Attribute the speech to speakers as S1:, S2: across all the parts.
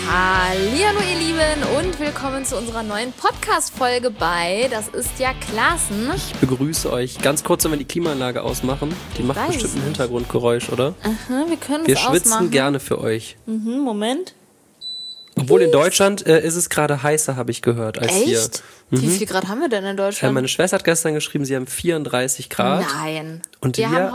S1: Hallihallo ihr Lieben und willkommen zu unserer neuen Podcast-Folge bei Das ist ja Klassen.
S2: Ich begrüße euch. Ganz kurz, wenn wir die Klimaanlage ausmachen. Die macht bestimmt ein Hintergrundgeräusch, oder?
S1: Aha, wir können
S2: Wir
S1: es
S2: schwitzen
S1: ausmachen.
S2: gerne für euch.
S1: Moment.
S2: Obwohl in Deutschland ist es gerade heißer, habe ich gehört, als hier.
S1: Echt? Wie viel Grad haben wir denn in Deutschland?
S2: Meine Schwester hat gestern geschrieben, sie haben 34 Grad.
S1: Nein.
S2: Und wir haben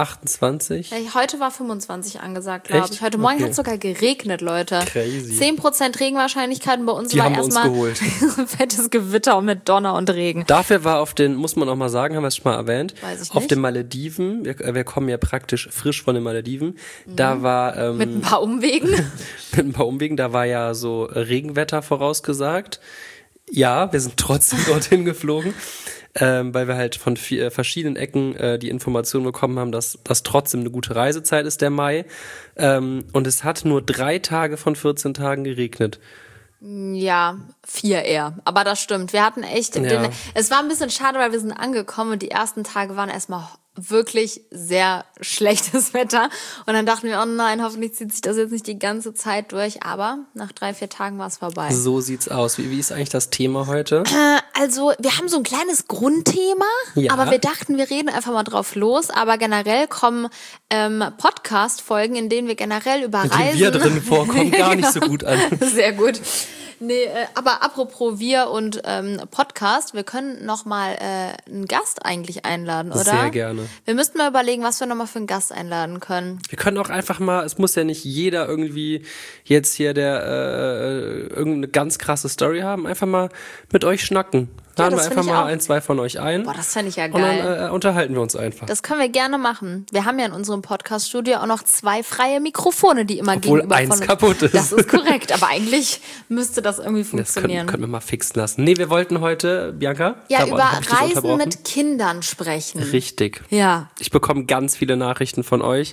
S2: 28.
S1: Heute war 25 angesagt, glaube
S2: Echt?
S1: ich. Heute Morgen
S2: Okay.
S1: hat es sogar geregnet, Leute.
S2: Crazy.
S1: 10% Regenwahrscheinlichkeit und bei uns
S2: Die
S1: war
S2: haben wir uns
S1: erstmal
S2: geholt.
S1: fettes Gewitter mit Donner und Regen.
S2: Dafür war auf den, muss man auch mal sagen, haben wir es schon mal erwähnt,
S1: Weiß ich
S2: auf
S1: nicht.
S2: den Malediven, wir kommen ja praktisch frisch von den Malediven, da war
S1: Mit ein paar Umwegen.
S2: mit ein paar Umwegen, da war ja so Regenwetter vorausgesagt. Ja, wir sind trotzdem dorthin geflogen, weil wir halt von verschiedenen Ecken die Information bekommen haben, dass das trotzdem eine gute Reisezeit ist, der Mai. Und es hat nur 3 Tage von 14 Tagen geregnet.
S1: Ja, 4 eher. Aber das stimmt. Wir hatten echt,
S2: Ja.
S1: es war ein bisschen schade, weil wir sind angekommen und die ersten Tage waren erstmal wirklich sehr schlechtes Wetter. Und dann dachten wir, oh nein, hoffentlich zieht sich das jetzt nicht die ganze Zeit durch. Aber nach 3-4 Tagen war es vorbei.
S2: So sieht's aus. Wie ist eigentlich das Thema heute?
S1: Also, wir haben so ein kleines Grundthema,
S2: Ja.
S1: aber wir dachten, wir reden einfach mal drauf los. Aber generell kommen Podcast-Folgen, in denen wir generell über
S2: Mit dem
S1: Reisen...
S2: wir drin vorkommen, gar nicht so gut an.
S1: Sehr gut. Nee, aber apropos wir und Podcast, wir können nochmal einen Gast eigentlich einladen, oder?
S2: Sehr gerne.
S1: Wir müssten mal überlegen, was wir nochmal für einen Gast einladen können.
S2: Wir können auch einfach mal, es muss ja nicht jeder irgendwie jetzt hier irgendeine ganz krasse Story haben, einfach mal mit euch schnacken. Laden
S1: das
S2: wir
S1: find
S2: einfach
S1: ich
S2: mal
S1: auch.
S2: 1, 2 von euch ein.
S1: Boah, das fände ich ja
S2: Und
S1: geil.
S2: dann unterhalten wir uns einfach.
S1: Das können wir gerne machen. Wir haben ja in unserem Podcast-Studio auch noch 2 freie Mikrofone, die immer
S2: Obwohl
S1: gegenüber
S2: eins
S1: von uns...
S2: kaputt ist.
S1: Das ist korrekt, aber eigentlich müsste das irgendwie
S2: Das
S1: funktionieren.
S2: können wir mal fixen lassen. Nee, wir wollten heute, Bianca?
S1: Ja,
S2: hab
S1: über
S2: ich dich
S1: Reisen
S2: unterbrochen?
S1: mit Kindern sprechen.
S2: Richtig.
S1: Ja.
S2: Ich bekomme ganz viele Nachrichten von euch,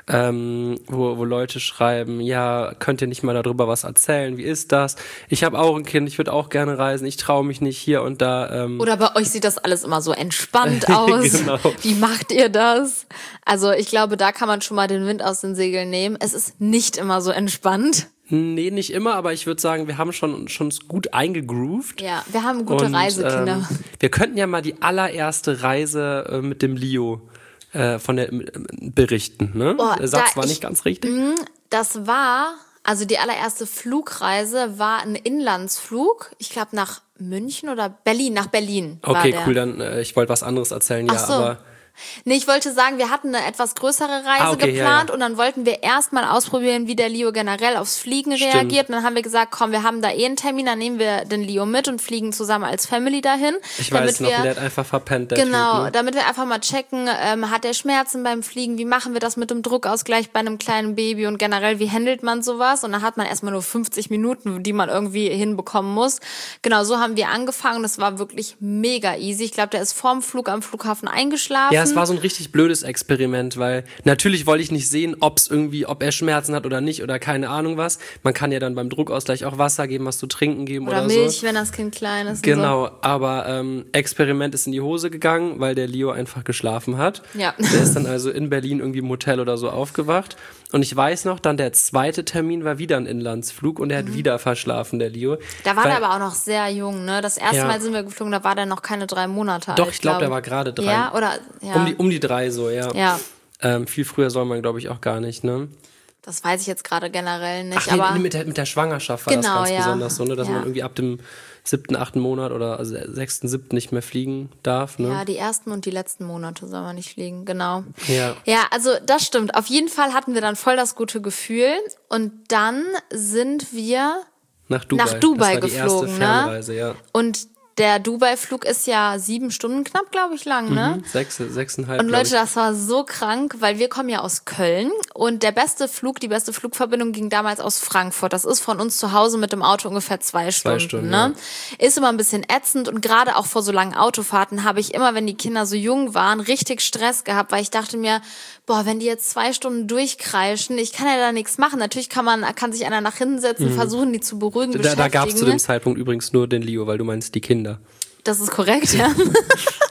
S2: wo Leute schreiben, ja, könnt ihr nicht mal darüber was erzählen? Wie ist das? Ich habe auch ein Kind, ich würde auch gerne reisen, ich traue mich nicht hier und da.
S1: Oder bei euch sieht das alles immer so entspannt aus.
S2: Genau.
S1: Wie macht ihr das? Also ich glaube, da kann man schon mal den Wind aus den Segeln nehmen. Es ist nicht immer so entspannt.
S2: Nee, nicht immer, aber ich würde sagen, wir haben schon gut eingegroovt.
S1: Ja, wir haben gute
S2: Und,
S1: Reisekinder.
S2: Wir könnten ja mal die allererste Reise mit dem Leo berichten, ne?
S1: Boah,
S2: Der Satz
S1: da
S2: war
S1: ich-
S2: nicht ganz richtig.
S1: Das war, also die allererste Flugreise war ein Inlandsflug. Ich glaube nach München oder Berlin, nach Berlin war
S2: Okay,
S1: der.
S2: cool, dann ich wollte was anderes erzählen,
S1: Ach
S2: ja,
S1: so.
S2: aber
S1: Nee, ich wollte sagen, wir hatten eine etwas größere Reise
S2: okay,
S1: geplant
S2: ja.
S1: und dann wollten wir erstmal ausprobieren, wie der Leo generell aufs Fliegen
S2: Stimmt.
S1: reagiert. Und dann haben wir gesagt, komm, wir haben da einen Termin, dann nehmen wir den Leo mit und fliegen zusammen als Family dahin.
S2: ich weiß noch, der hat einfach verpennt, der
S1: Genau,
S2: Typ, ne?
S1: damit wir einfach mal checken, hat er Schmerzen beim Fliegen, wie machen wir das mit dem Druckausgleich bei einem kleinen Baby und generell, wie handelt man sowas? Und dann hat man erstmal nur 50 Minuten, die man irgendwie hinbekommen muss. Genau, so haben wir angefangen. Das war wirklich mega easy. Ich glaube, der ist vorm Flug am Flughafen eingeschlafen.
S2: Ja, es war so ein richtig blödes Experiment, weil natürlich wollte ich nicht sehen, ob er Schmerzen hat oder nicht oder keine Ahnung was. Man kann ja dann beim Druckausgleich auch Wasser geben, was zu trinken geben oder
S1: Milch,
S2: so.
S1: wenn das Kind klein ist. Und
S2: Genau, aber Experiment ist in die Hose gegangen, weil der Leo einfach geschlafen hat.
S1: Ja.
S2: Der ist dann also in Berlin irgendwie im Hotel oder so aufgewacht. Und ich weiß noch, dann der zweite Termin war wieder ein Inlandsflug und er hat wieder verschlafen, der Leo.
S1: so. Da war
S2: Weil-
S1: der aber auch noch sehr jung, ne? Das erste
S2: Ja.
S1: Mal sind wir geflogen, da war der noch keine 3 Monate alt.
S2: Doch, ich glaube, der war gerade 3.
S1: Ja, oder? Ja.
S2: Um die 3 so, ja.
S1: Ja.
S2: Viel früher soll man, glaube ich, auch gar nicht, ne?
S1: Das weiß ich jetzt gerade generell nicht,
S2: Ach nee,
S1: aber
S2: mit der Schwangerschaft war
S1: Genau,
S2: das ganz
S1: ja.
S2: besonders so, ne? Dass
S1: Ja.
S2: man irgendwie ab dem 7., 8. Monat oder also 6., 7. nicht mehr fliegen darf, ne?
S1: ja, die ersten und die letzten Monate soll man nicht fliegen, genau.
S2: Ja.
S1: Ja, also das stimmt. Auf jeden Fall hatten wir dann voll das gute Gefühl und dann sind wir
S2: Nach Dubai.
S1: nach Dubai
S2: das war die
S1: geflogen,
S2: erste
S1: ne?
S2: Fernreise, ja.
S1: und der Dubai-Flug ist ja 7 Stunden knapp, glaube ich, lang, ne?
S2: 6,5.
S1: Und Leute, das war so krank, weil wir kommen ja aus Köln und die beste Flugverbindung ging damals aus Frankfurt. Das ist von uns zu Hause mit dem Auto ungefähr 2 Stunden.
S2: Stunden,
S1: Ne? Ist immer ein bisschen ätzend und gerade auch vor so langen Autofahrten habe ich immer, wenn die Kinder so jung waren, richtig Stress gehabt, weil ich dachte mir, boah, wenn die jetzt 2 Stunden durchkreischen, ich kann ja da nichts machen. Natürlich kann sich einer nach hinten setzen, versuchen, die zu beruhigen,
S2: Da gab es zu
S1: beschäftigen.
S2: dem Zeitpunkt übrigens nur den Leo, weil du meinst die Kinder.
S1: Das ist korrekt, ja.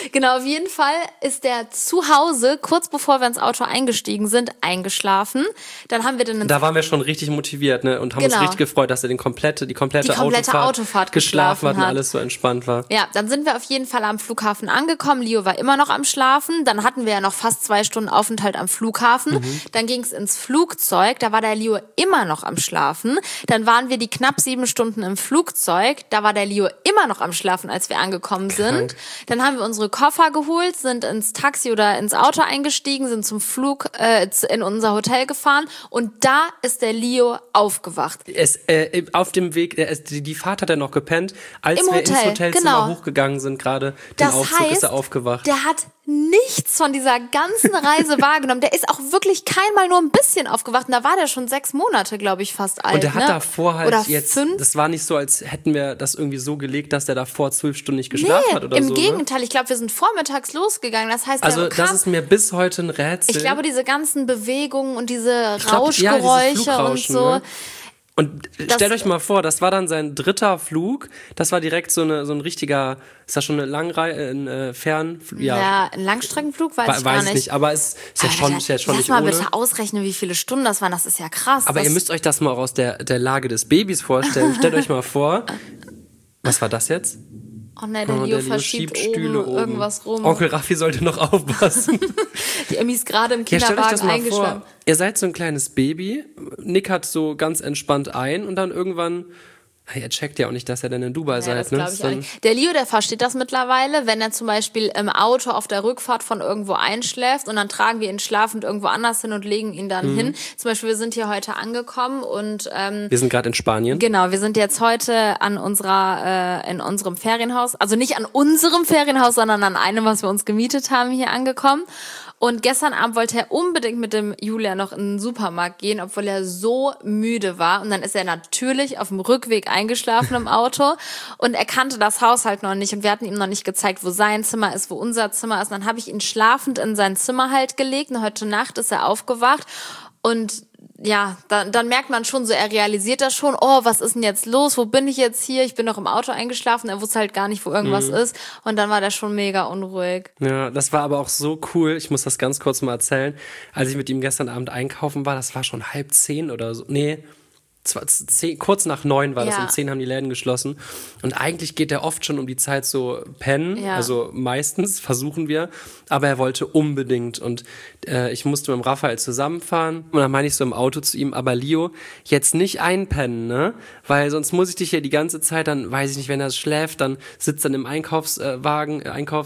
S1: Genau, auf jeden Fall ist der zu Hause, kurz bevor wir ins Auto eingestiegen sind, eingeschlafen. Dann haben wir dann
S2: Da waren wir schon richtig motiviert, ne? Und haben uns richtig gefreut, dass er die komplette Autofahrt geschlafen hat und alles so entspannt war.
S1: Ja, dann sind wir auf jeden Fall am Flughafen angekommen. Leo war immer noch am Schlafen. Dann hatten wir ja noch fast 2 Stunden Aufenthalt am Flughafen. Dann ging es ins Flugzeug. Da war der Leo immer noch am Schlafen. Dann waren wir die knapp 7 Stunden im Flugzeug. Da war der Leo immer noch am Schlafen, als wir angekommen sind. Dann haben wir unsere Koffer geholt, sind ins Taxi oder ins Auto eingestiegen, sind zum Flug in unser Hotel gefahren und da ist der Leo aufgewacht.
S2: Auf dem Weg, die Fahrt hat er noch gepennt, als
S1: Im
S2: wir
S1: Hotel,
S2: ins Hotelzimmer
S1: genau.
S2: hochgegangen sind, gerade den Aufzug, ist er aufgewacht.
S1: Der hat nichts von dieser ganzen Reise wahrgenommen. Der ist auch wirklich keinmal nur ein bisschen aufgewacht. Und da war der schon 6 Monate, glaube ich, fast alt.
S2: Und der hat davor halt
S1: oder
S2: jetzt,
S1: 5.
S2: das war nicht so, als hätten wir das irgendwie so gelegt, dass der davor 12 Stunden nicht geschlafen hat oder
S1: im
S2: so.
S1: Im Gegenteil, ich glaube, wir sind vormittags losgegangen. Das heißt,
S2: also das ist mir bis heute ein Rätsel.
S1: Ich glaube, diese ganzen Bewegungen und diese Rauschgeräusche und so.
S2: Ne? Und stellt euch mal vor, das war dann sein 3. Flug. Das war direkt so ein richtiger, ist das schon eine Fernflug?
S1: Ja, ein Langstreckenflug, weiß ich gar nicht.
S2: Aber es ist ja schon nicht ohne.
S1: Lass mal bitte ausrechnen, wie viele Stunden das waren. Das ist ja krass.
S2: Aber ihr müsst euch das mal aus der Lage des Babys vorstellen. Stellt euch mal vor, was war das jetzt?
S1: Oh nein, der Leo verschiebt Stühle oben irgendwas rum.
S2: Onkel Raffi sollte noch aufpassen.
S1: Die Emmy ist gerade im Kinderwagen eingeschlafen.
S2: Ihr seid so ein kleines Baby, Nick hat so ganz entspannt ein und dann irgendwann... Er checkt ja auch nicht, dass er dann in Dubai seid.
S1: Das glaube ich auch nicht. Der Leo, der versteht das mittlerweile, wenn er zum Beispiel im Auto auf der Rückfahrt von irgendwo einschläft und dann tragen wir ihn schlafend irgendwo anders hin und legen ihn dann hin. Zum Beispiel, wir sind hier heute angekommen und
S2: wir sind gerade in Spanien.
S1: Genau, wir sind jetzt heute an in unserem Ferienhaus, also nicht an unserem Ferienhaus, sondern an einem, was wir uns gemietet haben, hier angekommen. Und gestern Abend wollte er unbedingt mit dem Julia noch in den Supermarkt gehen, obwohl er so müde war. Und dann ist er natürlich auf dem Rückweg eingeschlafen im Auto. Und er kannte das Haus halt noch nicht. Und wir hatten ihm noch nicht gezeigt, wo sein Zimmer ist, wo unser Zimmer ist. Und dann habe ich ihn schlafend in sein Zimmer halt gelegt. Und heute Nacht ist er aufgewacht. Und ja, dann merkt man schon so, er realisiert das schon, oh, was ist denn jetzt los, wo bin ich jetzt hier, ich bin noch im Auto eingeschlafen, er wusste halt gar nicht, wo irgendwas ist und dann war der schon mega unruhig.
S2: Ja, das war aber auch so cool, ich muss das ganz kurz mal erzählen, als ich mit ihm gestern Abend einkaufen war, das war schon 9:30 oder so, kurz nach 9 war das, um 10 haben die Läden geschlossen. Und eigentlich geht er oft schon um die Zeit so pennen, also meistens versuchen wir, aber er wollte unbedingt und ich musste mit dem Raphael zusammenfahren und dann meine ich so im Auto zu ihm, aber Leo, jetzt nicht einpennen, ne? Weil sonst muss ich dich ja die ganze Zeit, dann weiß ich nicht, wenn er schläft, dann sitzt dann im Einkaufswagen,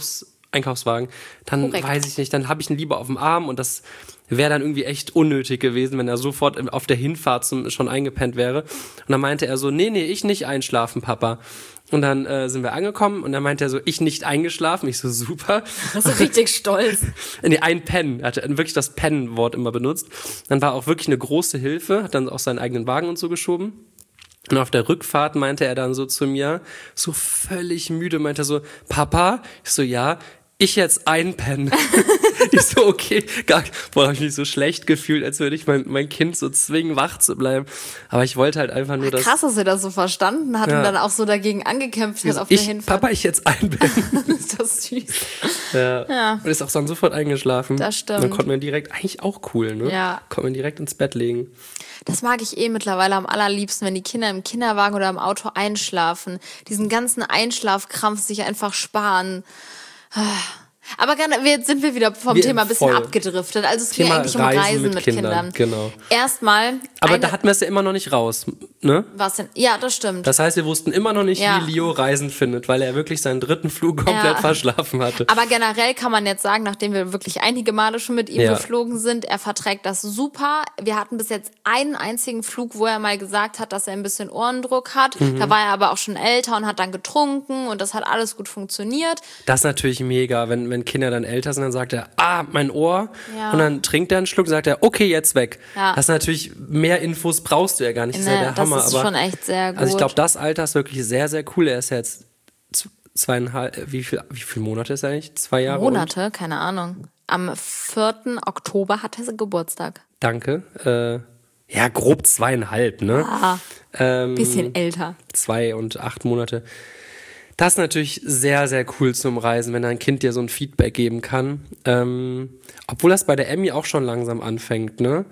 S2: dann weiß ich nicht, dann habe ich ihn lieber auf dem Arm und das wäre dann irgendwie echt unnötig gewesen, wenn er sofort auf der Hinfahrt schon eingepennt wäre. Und dann meinte er so, nee, ich nicht einschlafen, Papa. Und dann sind wir angekommen und dann meinte er so, ich nicht eingeschlafen. Ich so, super.
S1: Das ist richtig stolz.
S2: Nee, einpennen. Er hat wirklich das Pennen-Wort immer benutzt. Dann war auch wirklich eine große Hilfe, hat dann auch seinen eigenen Wagen und so geschoben. Und auf der Rückfahrt meinte er dann so zu mir, so völlig müde, meinte er so, Papa? Ich so, ja. Ich jetzt einpennen. Ich so, okay, habe ich mich so schlecht gefühlt, als würde ich mein Kind so zwingen, wach zu bleiben. Aber ich wollte halt einfach nur das.
S1: Krass, dass er das so verstanden hat und dann auch so dagegen angekämpft hat auf der Hinfahrt.
S2: Papa, ich jetzt einpennen.
S1: Ist das süß.
S2: Ja. Und ist auch dann sofort eingeschlafen.
S1: Das stimmt.
S2: Dann konnte man direkt, eigentlich auch cool, ne?
S1: Ja.
S2: Konnte man direkt ins Bett legen.
S1: Das mag ich mittlerweile am allerliebsten, wenn die Kinder im Kinderwagen oder im Auto einschlafen. Diesen ganzen Einschlafkrampf sich einfach sparen. Aber jetzt sind wir wieder vom Thema ein bisschen abgedriftet. Also es ging eigentlich um Reisen mit Kindern.
S2: Genau.
S1: Erstmal.
S2: Aber da hatten wir es ja immer noch nicht raus, ne?
S1: Was denn? Ja, das stimmt.
S2: Das heißt, wir wussten immer noch nicht, wie Leo Reisen findet, weil er wirklich seinen 3. Flug komplett verschlafen hatte.
S1: Aber generell kann man jetzt sagen, nachdem wir wirklich einige Male schon mit ihm geflogen sind, er verträgt das super. Wir hatten bis jetzt einen einzigen Flug, wo er mal gesagt hat, dass er ein bisschen Ohrendruck hat. Da war er aber auch schon älter und hat dann getrunken und das hat alles gut funktioniert.
S2: Das ist natürlich mega, wenn Kinder dann älter sind, dann sagt er, mein Ohr. Ja. Und dann trinkt er einen Schluck, sagt er, okay, jetzt weg. Ja. Das ist natürlich, mehr Infos brauchst du ja gar nicht. Das ist ja der Hammer.
S1: Das ist schon echt sehr gut.
S2: Also ich glaube, das Alter ist wirklich sehr, sehr cool. Er ist ja jetzt 2,5, wie viele Monate ist er eigentlich? 2 Jahre?
S1: Monate, keine Ahnung. Am 4. Oktober hat er Geburtstag.
S2: Danke. Ja, grob 2,5, ne?
S1: Bisschen älter.
S2: 2 und 8 Monate. Das ist natürlich sehr, sehr cool zum Reisen, wenn ein Kind dir so ein Feedback geben kann. Obwohl das bei der Emmy auch schon langsam anfängt, ne?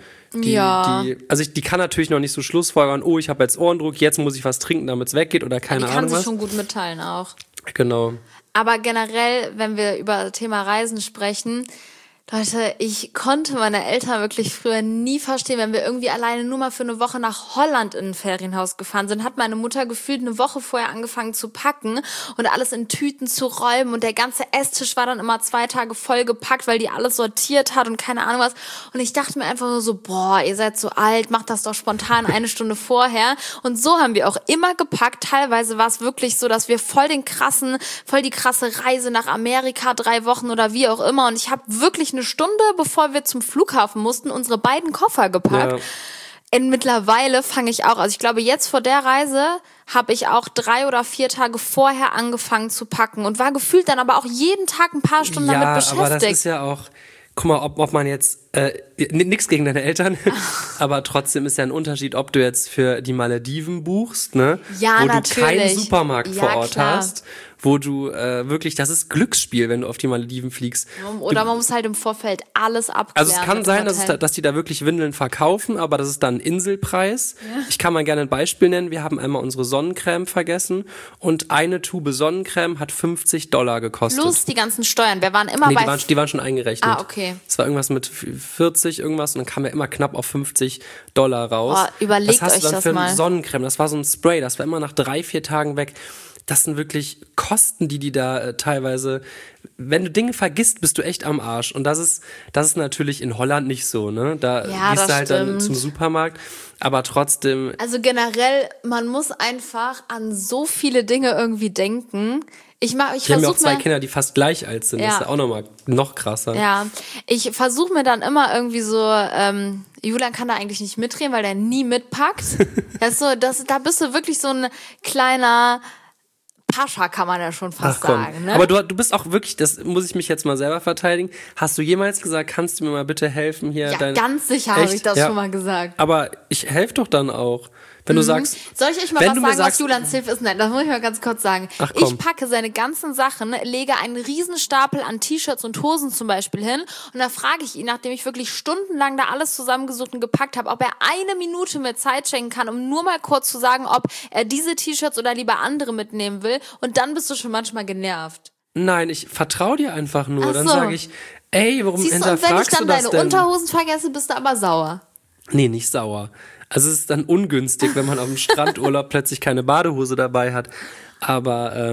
S2: Die kann natürlich noch nicht so schlussfolgern, oh, ich habe jetzt Ohrendruck, jetzt muss ich was trinken, damit es weggeht oder keine
S1: Die
S2: Ahnung
S1: kann
S2: was.
S1: sich schon gut mitteilen auch.
S2: Genau.
S1: Aber generell, wenn wir über das Thema Reisen sprechen, Leute, ich konnte meine Eltern wirklich früher nie verstehen, wenn wir irgendwie alleine nur mal für eine Woche nach Holland in ein Ferienhaus gefahren sind, hat meine Mutter gefühlt eine Woche vorher angefangen zu packen und alles in Tüten zu räumen und der ganze Esstisch war dann immer 2 Tage voll gepackt, weil die alles sortiert hat und keine Ahnung was. Und ich dachte mir einfach nur so, boah, ihr seid so alt, macht das doch spontan 1 Stunde vorher. Und so haben wir auch immer gepackt. Teilweise war es wirklich so, dass wir voll die krasse Reise nach Amerika, 3 Wochen oder wie auch immer. Und ich habe wirklich eine Stunde, bevor wir zum Flughafen mussten, unsere beiden Koffer gepackt. Ja. Und mittlerweile fange ich auch, also ich glaube jetzt vor der Reise habe ich auch 3 oder 4 Tage vorher angefangen zu packen und war gefühlt dann aber auch jeden Tag ein paar Stunden damit beschäftigt.
S2: Ja, aber das ist ja auch, guck mal, ob man jetzt, nix gegen deine Eltern, aber trotzdem ist ja ein Unterschied, ob du jetzt für die Malediven buchst, ne?
S1: Ja,
S2: wo
S1: natürlich.
S2: du keinen Supermarkt vor Ort
S1: klar.
S2: hast, wo du wirklich, das ist Glücksspiel, wenn du auf die Malediven fliegst.
S1: Oder man muss halt im Vorfeld alles abklären.
S2: Also es kann sein, dass die da wirklich Windeln verkaufen, aber das ist dann ein Inselpreis. Ja. Ich kann mal gerne ein Beispiel nennen. Wir haben einmal unsere Sonnencreme vergessen und eine Tube Sonnencreme hat $50 gekostet.
S1: Plus die ganzen Steuern. Wir waren immer bei...
S2: Die waren schon eingerechnet.
S1: Ah, okay.
S2: Es war irgendwas mit 40 irgendwas und dann kam ja immer knapp auf $50 raus.
S1: Boah, überlegt euch das mal.
S2: Was hast du dann für eine Sonnencreme? Das war so ein Spray, das war immer nach 3-4 Tagen weg. Das sind wirklich Kosten, die da teilweise, wenn du Dinge vergisst, bist du echt am Arsch. Und das ist natürlich in Holland nicht so, ne? Da gehst du halt dann zum Supermarkt, aber trotzdem.
S1: Also generell, man muss einfach an so viele Dinge irgendwie denken. Wir haben ja auch
S2: 2 Kinder, die fast gleich alt sind. Ja. Das ist ja auch noch krasser.
S1: Ja, ich versuche mir dann immer irgendwie so, Julian kann da eigentlich nicht mitreden, weil der nie mitpackt. Da bist du wirklich so ein kleiner Pascha, kann man ja schon fast sagen. Ne?
S2: Aber du bist auch wirklich, das muss ich mich jetzt mal selber verteidigen. Hast du jemals gesagt, kannst du mir mal bitte helfen hier?
S1: Ja, ganz sicher habe ich das schon mal gesagt.
S2: Aber ich helfe doch dann auch. Wenn du sagst,
S1: soll ich euch mal was sagen, was Julians Hilfe ist? Nein, das muss ich mal ganz kurz sagen.
S2: Ach, komm.
S1: Ich packe seine ganzen Sachen, lege einen riesen Stapel an T-Shirts und Hosen zum Beispiel hin und da frage ich ihn, nachdem ich wirklich stundenlang da alles zusammengesucht und gepackt habe, ob er 1 Minute mir Zeit schenken kann, um nur mal kurz zu sagen, ob er diese T-Shirts oder lieber andere mitnehmen will und dann bist du schon manchmal genervt.
S2: Nein, ich vertraue dir einfach nur.
S1: Ach
S2: dann
S1: so.
S2: sage ich, ey, warum hinterfragst du das denn?
S1: Und wenn ich dann deine Unterhosen vergesse, bist du aber sauer.
S2: Nee, nicht sauer. Also es ist dann ungünstig, wenn man auf dem Strandurlaub plötzlich keine Badehose dabei hat. Aber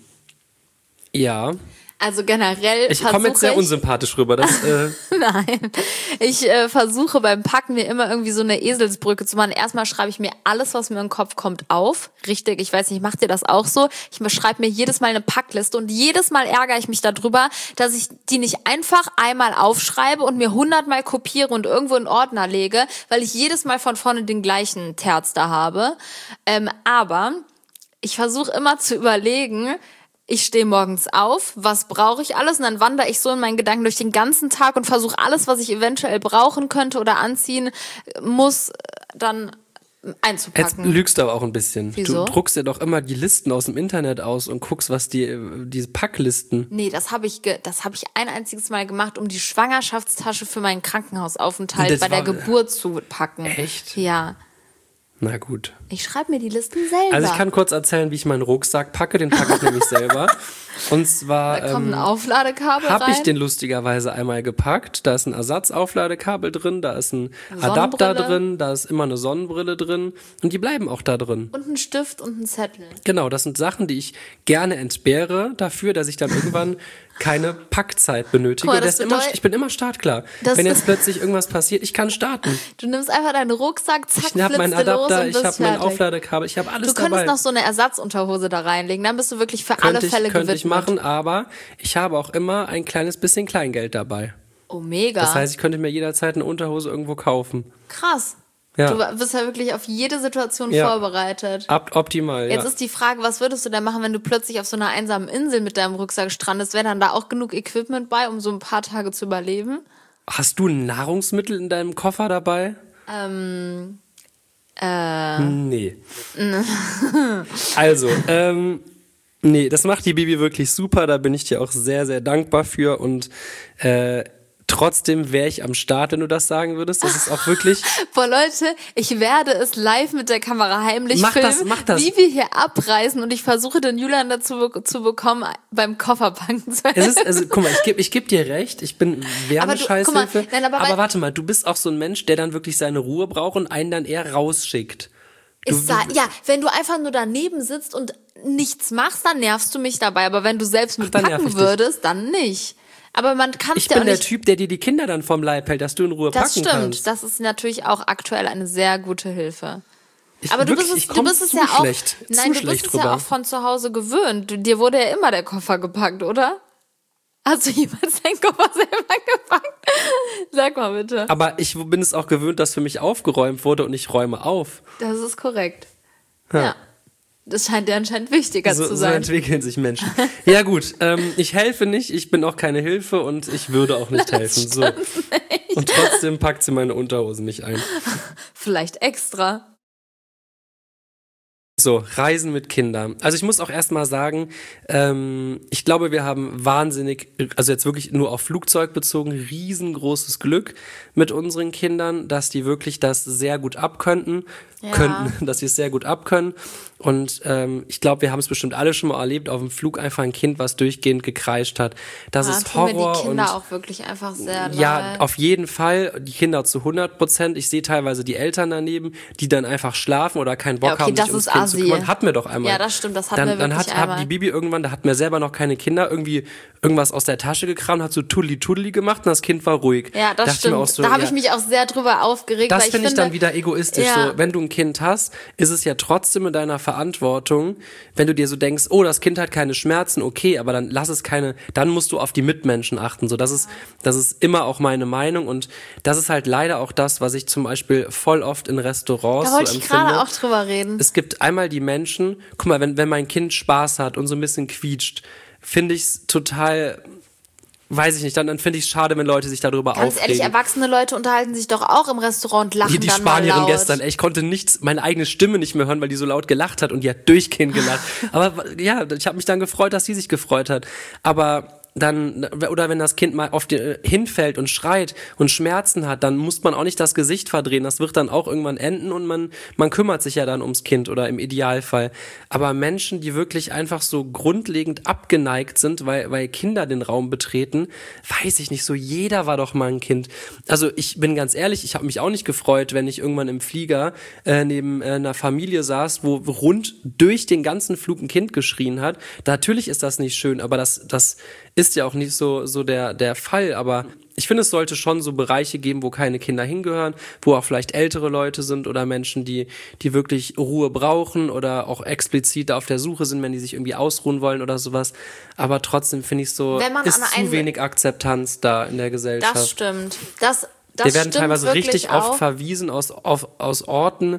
S2: ja.
S1: Also generell
S2: ich komme jetzt sehr unsympathisch rüber.
S1: Nein, ich versuche beim Packen mir immer irgendwie so eine Eselsbrücke zu machen. Erstmal schreibe ich mir alles, was mir in den Kopf kommt, auf. Richtig, ich weiß nicht, macht ihr das auch so? Ich schreibe mir jedes Mal eine Packliste und jedes Mal ärgere ich mich darüber, dass ich die nicht einfach einmal aufschreibe und mir 100-mal kopiere und irgendwo in einen Ordner lege, weil ich jedes Mal von vorne den gleichen Terz da habe. Aber ich versuche immer zu überlegen, ich stehe morgens auf, was brauche ich alles? Und dann wandere ich so in meinen Gedanken durch den ganzen Tag und versuche alles, was ich eventuell brauchen könnte oder anziehen muss, dann einzupacken.
S2: Jetzt lügst du aber auch ein bisschen.
S1: Wieso?
S2: Du druckst ja doch immer die Listen aus dem Internet aus und guckst, was diese Packlisten.
S1: Nee, das habe ich ein einziges Mal gemacht, um die Schwangerschaftstasche für meinen Krankenhausaufenthalt bei der Geburt zu packen.
S2: Echt?
S1: Ja.
S2: Na gut.
S1: Ich schreibe mir die Listen selber.
S2: Also ich kann kurz erzählen, wie ich meinen Rucksack packe. Den packe ich nämlich selber. Und zwar
S1: da kommt ein Aufladekabel rein.
S2: Habe ich den lustigerweise einmal gepackt. Da ist ein Ersatzaufladekabel drin, da ist ein Adapter drin, da ist immer eine Sonnenbrille drin und die bleiben auch da drin.
S1: Und ein Stift und ein Zettel.
S2: Genau, das sind Sachen, die ich gerne entbehre dafür, dass ich dann irgendwann keine Packzeit benötige.
S1: Cool,
S2: ich bin immer startklar. Wenn jetzt plötzlich irgendwas passiert, ich kann starten.
S1: Du nimmst einfach deinen Rucksack, zack,
S2: ich habe meinen Adapter, ich habe mein
S1: fertig.
S2: Aufladekabel, ich habe alles dabei.
S1: Du könntest noch so eine Ersatzunterhose da reinlegen, dann bist du wirklich für alle Fälle gewidmet.
S2: Könnte ich machen, aber ich habe auch immer ein kleines bisschen Kleingeld dabei.
S1: Oh, mega.
S2: Das heißt, ich könnte mir jederzeit eine Unterhose irgendwo kaufen.
S1: Krass.
S2: Ja.
S1: Du bist ja wirklich auf jede Situation vorbereitet.
S2: Optimal,
S1: Jetzt ist die Frage, was würdest du denn machen, wenn du plötzlich auf so einer einsamen Insel mit deinem Rucksack strandest? Wäre dann da auch genug Equipment bei, um so ein paar Tage zu überleben?
S2: Hast du Nahrungsmittel in deinem Koffer dabei? Nee. Also, Nee, das macht die Bibi wirklich super, da bin ich dir auch sehr, sehr dankbar für und trotzdem wäre ich am Start, wenn du das sagen würdest. Das ist auch wirklich...
S1: Boah, Leute, ich werde es live mit der Kamera heimlich filmen,
S2: mach das.
S1: wie wir hier abreißen und ich versuche den Julian dazu zu bekommen, beim Kofferpacken zu helfen.
S2: Guck mal, ich geb dir recht, ich bin Wärmescheißhilfe, aber warte mal, du bist auch so ein Mensch, der dann wirklich seine Ruhe braucht und einen dann eher rausschickt.
S1: Ja, wenn du einfach nur daneben sitzt und nichts machst, dann nervst du mich dabei, aber wenn du selbst mitpacken würdest, dann nicht. Aber man kann
S2: Ich bin der Typ, der dir die Kinder dann vom Leib hält, dass du in Ruhe packen kannst.
S1: Das stimmt, das ist natürlich auch aktuell eine sehr gute Hilfe. Aber du bist es ja auch. Nein, du bist es ja auch von zu Hause gewöhnt. Dir wurde ja immer der Koffer gepackt, oder? Hast du jemals deinen Koffer selber gepackt? Sag mal bitte.
S2: Aber ich bin es auch gewöhnt, dass für mich aufgeräumt wurde und ich räume auf.
S1: Das ist korrekt. Ja. Das scheint dir anscheinend wichtiger zu sein.
S2: So entwickeln sich Menschen. Ja gut, ich helfe nicht, ich bin auch keine Hilfe und ich würde auch nicht helfen. So. Nicht. Und trotzdem packt sie meine Unterhosen nicht ein.
S1: Vielleicht extra.
S2: So, Reisen mit Kindern. Also ich muss auch erstmal sagen, ich glaube, wir haben wahnsinnig, also jetzt wirklich nur auf Flugzeug bezogen, riesengroßes Glück mit unseren Kindern, dass die wirklich das sehr gut abkönnten, dass sie es sehr gut abkönnen. Und ich glaube, wir haben es bestimmt alle schon mal erlebt, auf dem Flug einfach ein Kind, was durchgehend gekreischt hat. Das ist Horror.
S1: Mir die Kinder auch wirklich einfach sehr leid.
S2: Ja, auf jeden Fall. Die Kinder zu 100%. Ich sehe teilweise die Eltern daneben, die dann einfach schlafen oder keinen Bock haben, sich ums Kind zu kümmern. Hatten wir doch einmal.
S1: Ja, das stimmt, das hatten wir wirklich einmal.
S2: Dann hat die Bibi irgendwann, da hatten wir selber noch keine Kinder, irgendwie irgendwas aus der Tasche gekramt, hat so Tuddeli gemacht und das Kind war ruhig.
S1: Ja, das stimmt. So, da habe ich mich auch sehr drüber aufgeregt.
S2: Das finde ich dann wieder egoistisch. Ja. So, wenn du ein Kind hast, ist es ja trotzdem in deiner Verantwortung, wenn du dir so denkst, oh, das Kind hat keine Schmerzen, okay, aber dann dann musst du auf die Mitmenschen achten. So, das ist immer auch meine Meinung und das ist halt leider auch das, was ich zum Beispiel voll oft in Restaurants
S1: so empfinde. Da wollte ich gerade auch drüber reden.
S2: Es gibt einmal die Menschen, guck mal, wenn mein Kind Spaß hat und so ein bisschen quietscht, finde ich es total, weiß ich nicht, dann finde ich es schade, wenn Leute sich darüber aufregen.
S1: Ganz ehrlich, erwachsene Leute unterhalten sich doch auch im Restaurant und lachen
S2: die
S1: dann
S2: Spanierin
S1: mal laut.
S2: Gestern, ich konnte meine eigene Stimme nicht mehr hören, weil die so laut gelacht hat und die hat durchgehend gelacht. Aber ja, ich habe mich dann gefreut, dass sie sich gefreut hat. Aber dann, oder wenn das Kind mal auf hinfällt und schreit und Schmerzen hat, dann muss man auch nicht das Gesicht verdrehen. Das wird dann auch irgendwann enden und man kümmert sich ja dann ums Kind oder im Idealfall. Aber Menschen, die wirklich einfach so grundlegend abgeneigt sind, weil Kinder den Raum betreten, weiß ich nicht, so jeder war doch mal ein Kind. Also ich bin ganz ehrlich, ich habe mich auch nicht gefreut, wenn ich irgendwann im Flieger neben einer Familie saß, wo rund durch den ganzen Flug ein Kind geschrien hat. Natürlich ist das nicht schön, aber das ist ja auch nicht so der Fall, aber ich finde, es sollte schon so Bereiche geben, wo keine Kinder hingehören, wo auch vielleicht ältere Leute sind oder Menschen, die wirklich Ruhe brauchen oder auch explizit auf der Suche sind, wenn die sich irgendwie ausruhen wollen oder sowas. Aber trotzdem finde ich so, ist zu wenig Akzeptanz da in der Gesellschaft.
S1: Das stimmt. Das
S2: Wir werden
S1: stimmt
S2: teilweise richtig
S1: auch.
S2: oft verwiesen aus Orten,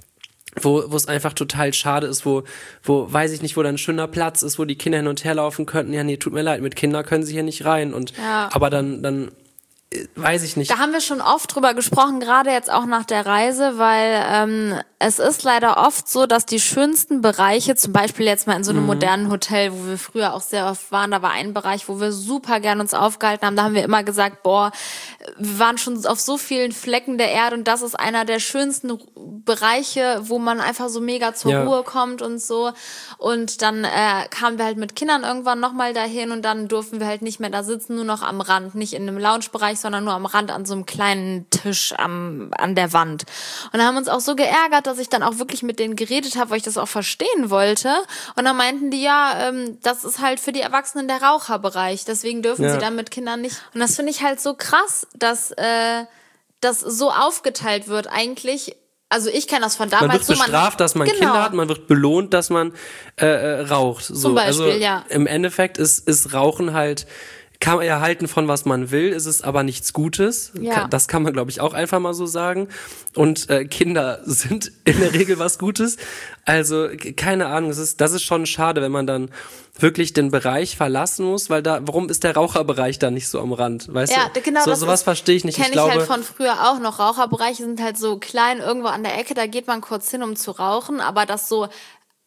S2: wo es einfach total schade ist, wo weiß ich nicht, wo da ein schöner Platz ist, wo die Kinder hin und her laufen könnten. Ja, nee, tut mir leid, mit Kindern können sie hier nicht rein. Und aber dann weiß ich nicht.
S1: Da haben wir schon oft drüber gesprochen, gerade jetzt auch nach der Reise, weil es ist leider oft so, dass die schönsten Bereiche, zum Beispiel jetzt mal in so einem modernen Hotel, wo wir früher auch sehr oft waren, da war ein Bereich, wo wir super gern uns aufgehalten haben, da haben wir immer gesagt, boah, wir waren schon auf so vielen Flecken der Erde und das ist einer der schönsten Bereiche, wo man einfach so mega zur Ruhe kommt und so. Und dann kamen wir halt mit Kindern irgendwann nochmal dahin und dann durften wir halt nicht mehr da sitzen, nur noch am Rand, nicht in einem Lounge-Bereich, sondern nur am Rand an so einem kleinen Tisch an der Wand. Und da haben wir uns auch so geärgert, dass ich dann auch wirklich mit denen geredet habe, weil ich das auch verstehen wollte. Und dann meinten die, das ist halt für die Erwachsenen der Raucherbereich, deswegen dürfen sie dann mit Kindern nicht. Und das finde ich halt so krass, dass das so aufgeteilt wird eigentlich. Also ich kenne das von damals.
S2: Man wird bestraft, dass man Kinder hat, man wird belohnt, dass man raucht. So,
S1: zum Beispiel,
S2: also im Endeffekt ist Rauchen halt, kann man erhalten von was man will, ist es aber nichts Gutes.
S1: Ja.
S2: Das kann man, glaube ich, auch einfach mal so sagen. Und Kinder sind in der Regel was Gutes. Also keine Ahnung, das ist schon schade, wenn man dann wirklich den Bereich verlassen muss, weil warum ist der Raucherbereich da nicht so am Rand, weißt du?
S1: Genau,
S2: sowas verstehe ich nicht.
S1: Kenne ich halt von früher auch noch. Raucherbereiche sind halt so klein irgendwo an der Ecke, da geht man kurz hin, um zu rauchen, aber das so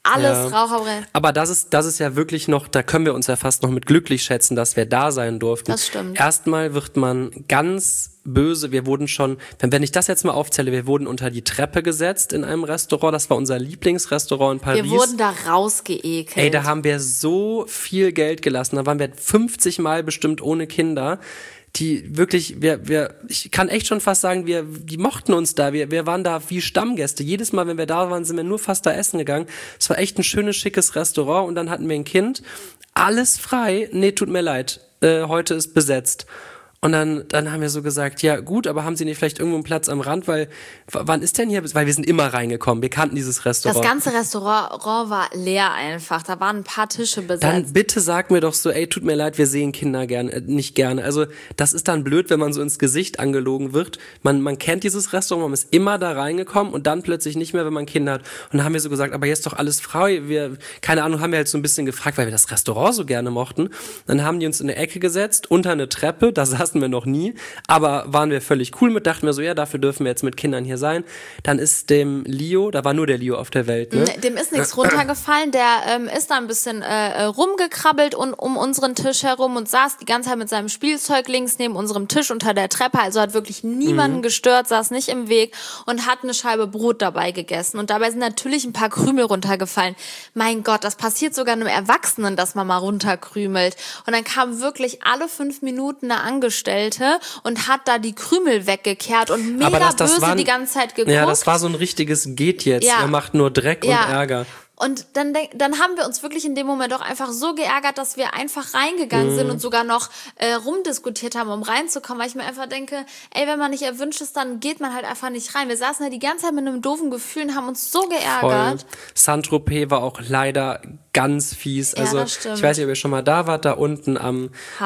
S1: alles Raucherbrenner.
S2: Aber das ist ja wirklich noch, da können wir uns ja fast noch mit glücklich schätzen, dass wir da sein durften.
S1: Das stimmt.
S2: Erstmal wird man ganz böse, wir wurden schon, wenn ich das jetzt mal aufzähle, wir wurden unter die Treppe gesetzt in einem Restaurant, das war unser Lieblingsrestaurant in Paris.
S1: Wir wurden da rausgeekelt.
S2: Ey, da haben wir so viel Geld gelassen, da waren wir 50 Mal bestimmt ohne Kinder. Die wirklich, ich kann echt schon fast sagen, die mochten uns da, wir waren da wie Stammgäste. Jedes Mal, wenn wir da waren, sind wir nur fast da essen gegangen. Es war echt ein schönes, schickes Restaurant und dann hatten wir ein Kind. Alles frei, nee, tut mir leid, heute ist besetzt. Und dann haben wir so gesagt, ja gut, aber haben Sie nicht vielleicht irgendwo einen Platz am Rand, weil wann ist denn hier, weil wir sind immer reingekommen, wir kannten dieses Restaurant.
S1: Das ganze Restaurant war leer einfach, da waren ein paar Tische besetzt.
S2: Dann bitte sag mir doch so, ey, tut mir leid, wir sehen Kinder nicht gerne. Also das ist dann blöd, wenn man so ins Gesicht angelogen wird. Man kennt dieses Restaurant, man ist immer da reingekommen und dann plötzlich nicht mehr, wenn man Kinder hat. Und dann haben wir so gesagt, aber jetzt doch alles frei. Keine Ahnung, haben wir halt so ein bisschen gefragt, weil wir das Restaurant so gerne mochten. Dann haben die uns in eine Ecke gesetzt, unter eine Treppe, da saßen wir noch nie, aber waren wir völlig cool mit, dachten wir so, ja, dafür dürfen wir jetzt mit Kindern hier sein. Dann ist dem Leo, da war nur der Leo auf der Welt, ne?
S1: Dem ist nichts runtergefallen, der ist da ein bisschen rumgekrabbelt und um unseren Tisch herum und saß die ganze Zeit mit seinem Spielzeug links neben unserem Tisch unter der Treppe, also hat wirklich niemanden gestört, saß nicht im Weg und hat eine Scheibe Brot dabei gegessen und dabei sind natürlich ein paar Krümel runtergefallen. Mein Gott, das passiert sogar einem Erwachsenen, dass man mal runterkrümelt. Und dann kam wirklich alle 5 Minuten eine Angestellte und hat da die Krümel weggekehrt und mega böse die ganze Zeit geguckt.
S2: Ja, das war so ein richtiges geht jetzt, er macht nur Dreck und Ärger.
S1: Und dann haben wir uns wirklich in dem Moment doch einfach so geärgert, dass wir einfach reingegangen sind und sogar noch rumdiskutiert haben, um reinzukommen, weil ich mir einfach denke, ey, wenn man nicht erwünscht ist, dann geht man halt einfach nicht rein. Wir saßen da die ganze Zeit mit einem doofen Gefühl und haben uns so geärgert.
S2: Voll. Saint-Tropez war auch leider ganz fies. Also
S1: das stimmt.
S2: Ich weiß nicht, ob ihr schon mal da wart, da unten am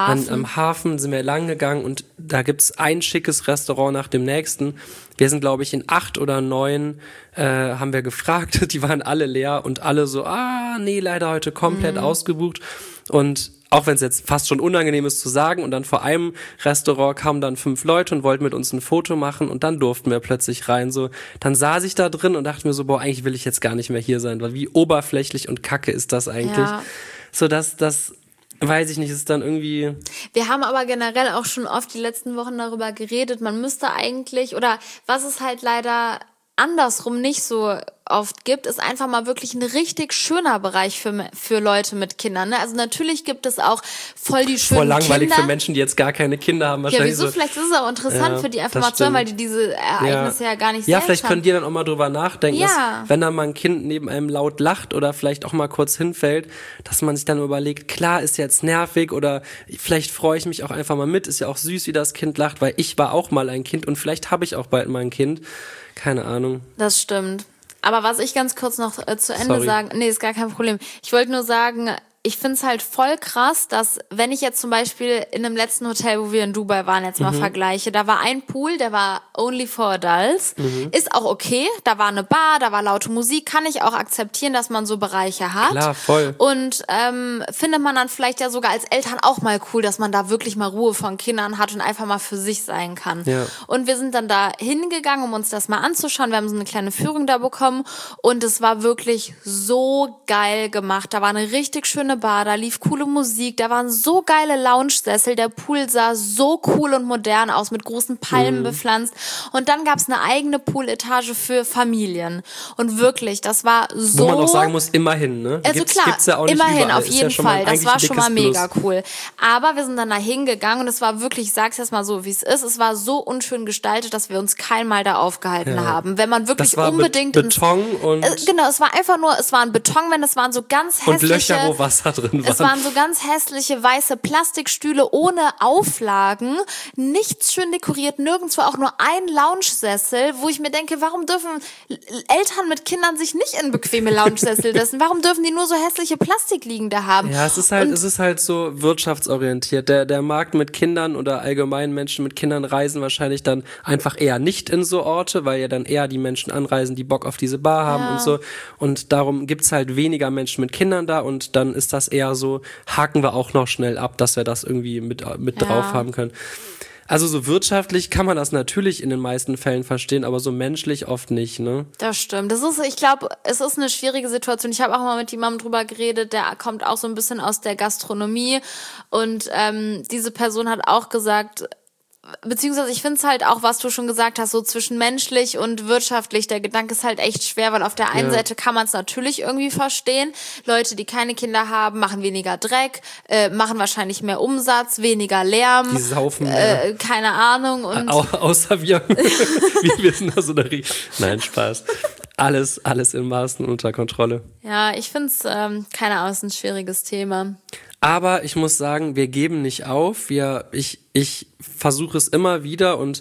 S2: Hafen sind wir lang gegangen und da gibt's ein schickes Restaurant nach dem nächsten. Wir sind, glaube ich, in 8 oder 9 haben wir gefragt, die waren alle leer und alle so, nee, leider heute komplett ausgebucht. Und auch wenn es jetzt fast schon unangenehm ist zu sagen, und dann vor einem Restaurant kamen dann 5 Leute und wollten mit uns ein Foto machen und dann durften wir plötzlich rein. So, dann saß ich da drin und dachte mir so, boah, eigentlich will ich jetzt gar nicht mehr hier sein, weil wie oberflächlich und kacke ist das eigentlich?
S1: Ja.
S2: So, das weiß ich nicht, ist dann irgendwie...
S1: Wir haben aber generell auch schon oft die letzten Wochen darüber geredet, man müsste eigentlich, oder was es halt leider andersrum nicht so oft gibt, ist einfach mal wirklich ein richtig schöner Bereich für Leute mit Kindern. Ne? Also natürlich gibt es auch voll die schönen
S2: Voll langweilig
S1: Kinder.
S2: für Menschen, die jetzt gar keine Kinder haben. Wahrscheinlich
S1: ja, wieso?
S2: So.
S1: Vielleicht ist es auch interessant für die einfach mal zu hören, weil die diese Ereignisse ja gar nicht
S2: Ja,
S1: selbst
S2: vielleicht
S1: haben.
S2: können die dann auch mal drüber nachdenken,
S1: Ja.
S2: dass, wenn dann mal ein Kind neben einem laut lacht oder vielleicht auch mal kurz hinfällt, dass man sich dann überlegt, klar, ist jetzt nervig oder vielleicht freue ich mich auch einfach mal mit. Ist ja auch süß, wie das Kind lacht, weil ich war auch mal ein Kind und vielleicht habe ich auch bald mal ein Kind. Keine Ahnung.
S1: Das stimmt. Aber was ich ganz kurz noch zu Ende sagen, nee, ist gar kein Problem. Ich wollte nur sagen, ich find's halt voll krass, dass wenn ich jetzt zum Beispiel in einem letzten Hotel, wo wir in Dubai waren, jetzt mal vergleiche, da war ein Pool, der war only for adults, ist auch okay, da war eine Bar, da war laute Musik, kann ich auch akzeptieren, dass man so Bereiche hat.
S2: Klar, voll.
S1: Und findet man dann vielleicht ja sogar als Eltern auch mal cool, dass man da wirklich mal Ruhe von Kindern hat und einfach mal für sich sein kann.
S2: Ja.
S1: Und wir sind dann da hingegangen, um uns das mal anzuschauen. Wir haben so eine kleine Führung da bekommen und es war wirklich so geil gemacht. Da war eine richtig schöne Bar, da lief coole Musik, da waren so geile Lounge-Sessel, der Pool sah so cool und modern aus, mit großen Palmen bepflanzt und dann gab's eine eigene Pooletage für Familien und wirklich, das war so...
S2: Wo man auch sagen muss, immerhin, ne?
S1: Also
S2: Gibt's ja auch nicht
S1: immerhin,
S2: überall.
S1: auf jeden
S2: ja
S1: Fall, das war schon mal mega
S2: Plus.
S1: cool. Aber wir sind dann da hingegangen und es war wirklich, ich sag's jetzt mal so, wie es ist, es war so unschön gestaltet, dass wir uns kein Mal da aufgehalten haben. Wenn man wirklich
S2: Das war
S1: unbedingt...
S2: Beton und...
S1: Genau, es war einfach nur, es waren Betonwände, es waren so ganz hässliche...
S2: Und Löcher, wo Wasser drin war.
S1: Es waren so ganz hässliche weiße Plastikstühle ohne Auflagen, nichts schön dekoriert, nirgendwo auch nur ein Lounge-Sessel, wo ich mir denke, warum dürfen Eltern mit Kindern sich nicht in bequeme Lounge-Sessel setzen? Warum dürfen die nur so hässliche Plastikliegende haben?
S2: Ja, es ist halt so wirtschaftsorientiert. Der Markt mit Kindern oder allgemein Menschen mit Kindern reisen wahrscheinlich dann einfach eher nicht in so Orte, weil ja dann eher die Menschen anreisen, die Bock auf diese Bar haben und so. Und darum gibt's halt weniger Menschen mit Kindern da und dann ist das eher so, haken wir auch noch schnell ab, dass wir das irgendwie mit drauf haben können. Also so wirtschaftlich kann man das natürlich in den meisten Fällen verstehen, aber so menschlich oft nicht, ne?
S1: Das stimmt. Ich glaube, es ist eine schwierige Situation. Ich habe auch mal mit jemandem drüber geredet, der kommt auch so ein bisschen aus der Gastronomie und diese Person hat auch gesagt, beziehungsweise ich finde es halt auch, was du schon gesagt hast, so zwischenmenschlich und wirtschaftlich, der Gedanke ist halt echt schwer, weil auf der einen Seite kann man es natürlich irgendwie verstehen. Leute, die keine Kinder haben, machen weniger Dreck, machen wahrscheinlich mehr Umsatz, weniger Lärm.
S2: Die saufen mehr.
S1: Keine Ahnung. Und
S2: Außer wir sind da so eine Nein, Spaß. Alles in Maßen unter Kontrolle.
S1: Ja, ich finde es, keine Ahnung, ist ein schwieriges Thema.
S2: Aber ich muss sagen, wir geben nicht auf. Ich versuche es immer wieder und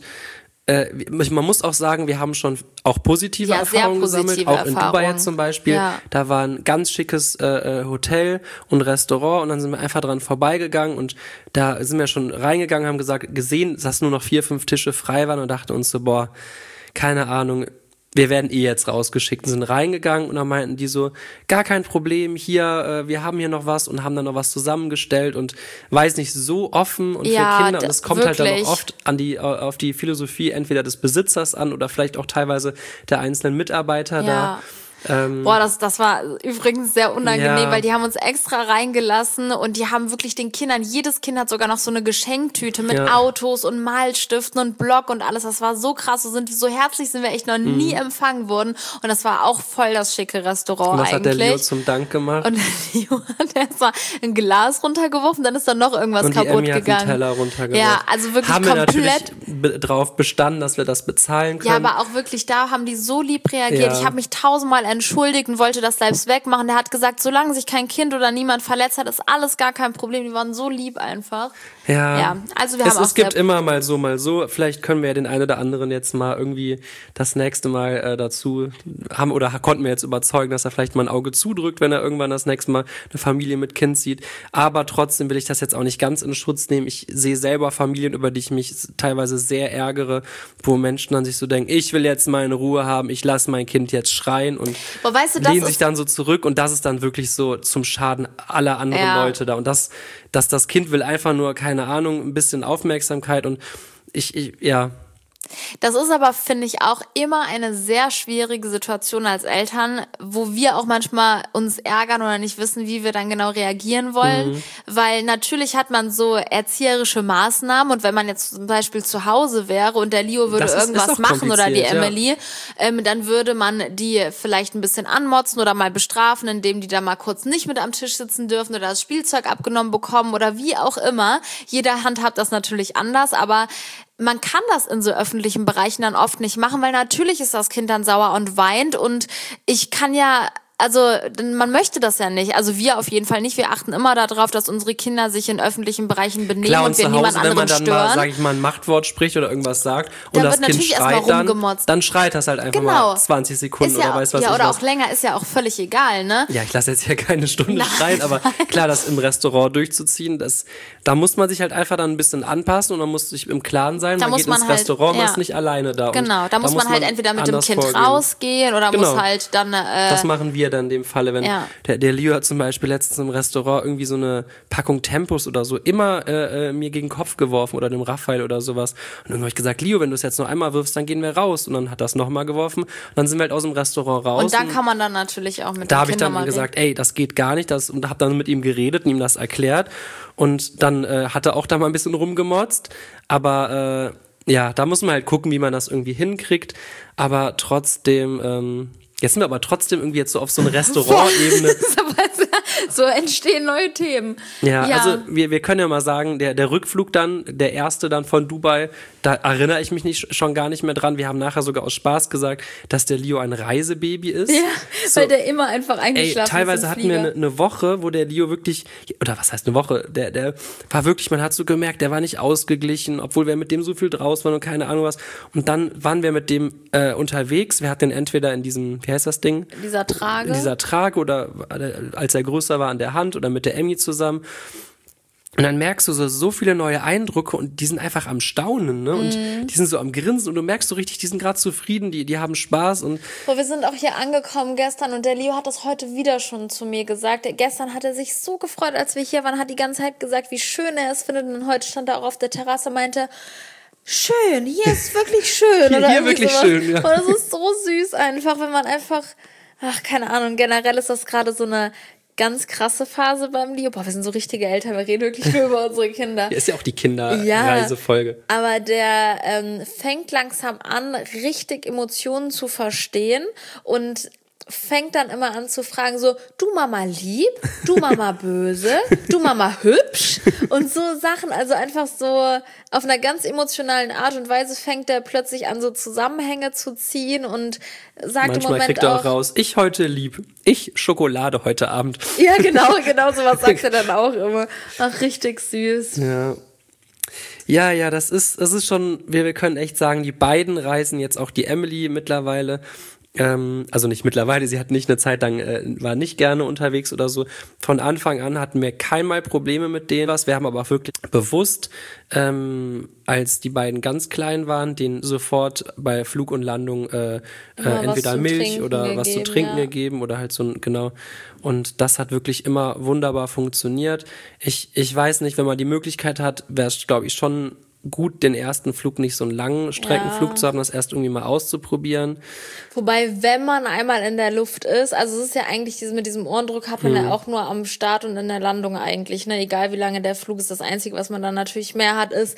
S2: man muss auch sagen, wir haben schon auch positive Erfahrungen gesammelt, auch in Dubai jetzt zum Beispiel. Ja. Da war ein ganz schickes Hotel und Restaurant und dann sind wir einfach dran vorbeigegangen und da sind wir schon reingegangen, haben gesehen, dass nur noch 4, 5 Tische frei waren und dachten uns so, boah, keine Ahnung, wir werden jetzt rausgeschickt und sind reingegangen und dann meinten die so, gar kein Problem, hier, wir haben hier noch was und haben dann noch was zusammengestellt und weiß nicht, so offen und für Kinder und es kommt wirklich halt dann auch oft auf die Philosophie entweder des Besitzers an oder vielleicht auch teilweise der einzelnen Mitarbeiter da.
S1: Boah, das war übrigens sehr unangenehm, weil die haben uns extra reingelassen und die haben wirklich den Kindern, jedes Kind hat sogar noch so eine Geschenktüte mit Autos und Malstiften und Block und alles. Das war so krass, so herzlich sind wir echt noch nie empfangen worden und das war auch voll das schicke Restaurant
S2: und was
S1: eigentlich.
S2: Hat der Leo zum Dank gemacht?
S1: Und der Leo hat erstmal ein Glas runtergeworfen, dann ist da noch irgendwas kaputt gegangen.
S2: Hat einen Teller runtergeworfen.
S1: Ja, also wirklich
S2: haben
S1: komplett.
S2: Wir natürlich drauf bestanden, dass wir das bezahlen können.
S1: Ja, aber auch wirklich, da haben die so lieb reagiert. Ich habe mich 1000-mal entschuldigt und wollte das selbst wegmachen. Der hat gesagt, solange sich kein Kind oder niemand verletzt hat, ist alles gar kein Problem. Die waren so lieb einfach. Ja, also wir haben
S2: es gibt immer mal so. Vielleicht können wir ja den einen oder anderen jetzt mal irgendwie das nächste Mal dazu haben oder konnten wir jetzt überzeugen, dass er vielleicht mal ein Auge zudrückt, wenn er irgendwann das nächste Mal eine Familie mit Kind sieht. Aber trotzdem will ich das jetzt auch nicht ganz in Schutz nehmen. Ich sehe selber Familien, über die ich mich teilweise sehr ärgere, wo Menschen dann sich so denken, ich will jetzt meine Ruhe haben, ich lasse mein Kind jetzt schreien und lehnen sich dann so zurück und das ist dann wirklich so zum Schaden aller anderen Leute da und dass das Kind will einfach nur, keine Ahnung, ein bisschen Aufmerksamkeit und ja.
S1: Das ist aber, finde ich, auch immer eine sehr schwierige Situation als Eltern, wo wir auch manchmal uns ärgern oder nicht wissen, wie wir dann genau reagieren wollen, weil natürlich hat man so erzieherische Maßnahmen und wenn man jetzt zum Beispiel zu Hause wäre und der Leo würde irgendwas machen oder die Emily, dann würde man die vielleicht ein bisschen anmotzen oder mal bestrafen, indem die da mal kurz nicht mit am Tisch sitzen dürfen oder das Spielzeug abgenommen bekommen oder wie auch immer. Jeder handhabt das natürlich anders, aber man kann das in so öffentlichen Bereichen dann oft nicht machen, weil natürlich ist das Kind dann sauer und weint und ich kann ja, also man möchte das ja nicht. Also wir auf jeden Fall nicht. Wir achten immer darauf, dass unsere Kinder sich in öffentlichen Bereichen benehmen. Klar, und wir niemand anderen
S2: wenn man dann
S1: stören.
S2: Mal, sag ich mal, ein Machtwort spricht oder irgendwas sagt und das Kind schreit dann schreit das halt einfach mal 20 Sekunden oder weiß was ich was.
S1: Ja, oder auch länger, ist ja auch völlig egal, ne?
S2: Ja, ich lasse jetzt hier keine Stunde schreien, aber klar, das im Restaurant durchzuziehen, da muss man sich halt einfach dann ein bisschen anpassen und man muss sich im Klaren sein, man geht ins Restaurant, man ist nicht alleine da.
S1: Genau, da muss man halt entweder mit dem Kind rausgehen oder muss halt dann...
S2: das machen wir dann in dem Falle, wenn der Leo hat zum Beispiel letztens im Restaurant irgendwie so eine Packung Tempos oder so immer mir gegen den Kopf geworfen oder dem Raphael oder sowas. Und dann habe ich gesagt, Leo, wenn du es jetzt noch einmal wirfst, dann gehen wir raus. Und dann hat das nochmal geworfen. Und dann sind wir halt aus dem Restaurant raus.
S1: Und da kann man dann natürlich auch mit dem Kind
S2: Da habe ich dann gesagt, ey, das geht gar nicht. Und habe dann mit ihm geredet und ihm das erklärt. Und dann hat er auch da mal ein bisschen rumgemotzt. Aber ja, da muss man halt gucken, wie man das irgendwie hinkriegt. Aber trotzdem... Jetzt sind wir aber trotzdem irgendwie jetzt so auf so eine Restaurant-Ebene.
S1: So entstehen neue Themen.
S2: Ja, also wir können ja mal sagen, der Rückflug dann, der erste dann von Dubai, da erinnere ich mich schon gar nicht mehr dran. Wir haben nachher sogar aus Spaß gesagt, dass der Leo ein Reisebaby ist.
S1: Ja, so, weil der immer einfach eingeschlafen ist.
S2: Teilweise hatten wir eine Woche, wo der Leo wirklich, oder was heißt eine Woche, der war wirklich, man hat so gemerkt, der war nicht ausgeglichen, obwohl wir mit dem so viel draus waren und keine Ahnung was. Und dann waren wir mit dem unterwegs. Wir hatten den entweder in diesem, wie heißt das Ding?
S1: In dieser Trage
S2: oder als er größer war an der Hand oder mit der Emmy zusammen. Und dann merkst du so viele neue Eindrücke und die sind einfach am Staunen, ne? Und die sind so am Grinsen und du merkst so richtig, die sind gerade zufrieden, die haben Spaß und...
S1: So, wir sind auch hier angekommen gestern und der Leo hat das heute wieder schon zu mir gesagt. Gestern hat er sich so gefreut, als wir hier waren, hat die ganze Zeit gesagt, wie schön er es findet und heute stand er auch auf der Terrasse, meinte... schön, hier ist wirklich schön.
S2: Hier
S1: oder irgendwie
S2: wirklich
S1: sowas.
S2: schön, ja.
S1: Und das ist so süß einfach, wenn man einfach, keine Ahnung, generell ist das gerade so eine ganz krasse Phase beim Leo. Boah, wir sind so richtige Eltern, wir reden wirklich nur über unsere Kinder.
S2: Hier ist ja auch die Kinderreisefolge.
S1: Ja, aber der fängt langsam an, richtig Emotionen zu verstehen und fängt dann immer an zu fragen so, du Mama lieb, du Mama böse, du Mama hübsch und so Sachen, also einfach so auf einer ganz emotionalen Art und Weise fängt er plötzlich an so Zusammenhänge zu ziehen und sagt
S2: Manchmal
S1: im Moment
S2: kriegt er
S1: auch
S2: auch raus, ich heute lieb, ich Schokolade heute Abend.
S1: Ja, genau sowas sagt er dann auch immer. Ach, richtig süß.
S2: Ja, das ist schon, wir können echt sagen, die beiden reisen jetzt auch die Emily mittlerweile. Also nicht mittlerweile, sie hat nicht eine Zeit lang, war nicht gerne unterwegs oder so. Von Anfang an hatten wir keinmal Probleme mit denen was. Wir haben aber auch wirklich bewusst, als die beiden ganz klein waren, denen sofort bei Flug und Landung entweder Milch oder was zu trinken gegeben oder halt so genau. Und das hat wirklich immer wunderbar funktioniert. Ich weiß nicht, wenn man die Möglichkeit hat, wäre es, glaube ich, schon gut, den ersten Flug nicht so einen langen Streckenflug zu haben, das erst irgendwie mal auszuprobieren.
S1: Wobei, wenn man einmal in der Luft ist, also es ist ja eigentlich mit diesem Ohrendruck hat man ja auch nur am Start und in der Landung eigentlich, ne, egal wie lange der Flug ist. Das Einzige, was man dann natürlich mehr hat, ist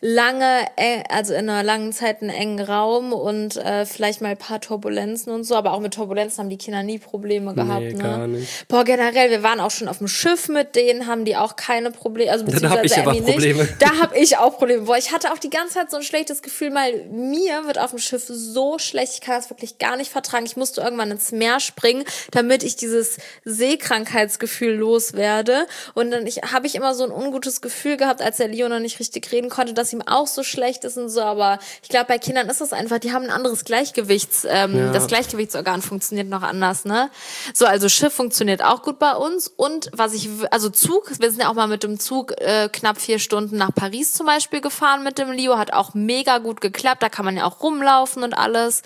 S1: also in einer langen Zeit einen engen Raum und vielleicht mal ein paar Turbulenzen und so, aber auch mit Turbulenzen haben die Kinder nie Probleme gehabt.
S2: Nee,
S1: ne?
S2: Gar nicht.
S1: Boah, generell, wir waren auch schon auf dem Schiff mit denen, haben die auch keine Probleme, also beziehungsweise
S2: da hab ich aber Probleme.
S1: nicht. Da habe ich auch Probleme. Boah, ich hatte auch die ganze Zeit so ein schlechtes Gefühl, weil mir wird auf dem Schiff so schlecht, ich kann das wirklich gar nicht vertragen. Ich musste irgendwann ins Meer springen, damit ich dieses Seekrankheitsgefühl loswerde. Und dann habe ich immer so ein ungutes Gefühl gehabt, als der Leo noch nicht richtig reden konnte, dass ihm auch so schlecht ist und so. Aber ich glaube, bei Kindern ist es einfach, die haben ein anderes das Gleichgewichtsorgan funktioniert noch anders, ne? So, also Schiff funktioniert auch gut bei uns. Und also Zug, wir sind ja auch mal mit dem Zug knapp 4 Stunden nach Paris zum Beispiel gefahren mit dem Leo, hat auch mega gut geklappt, da kann man ja auch rumlaufen und alles.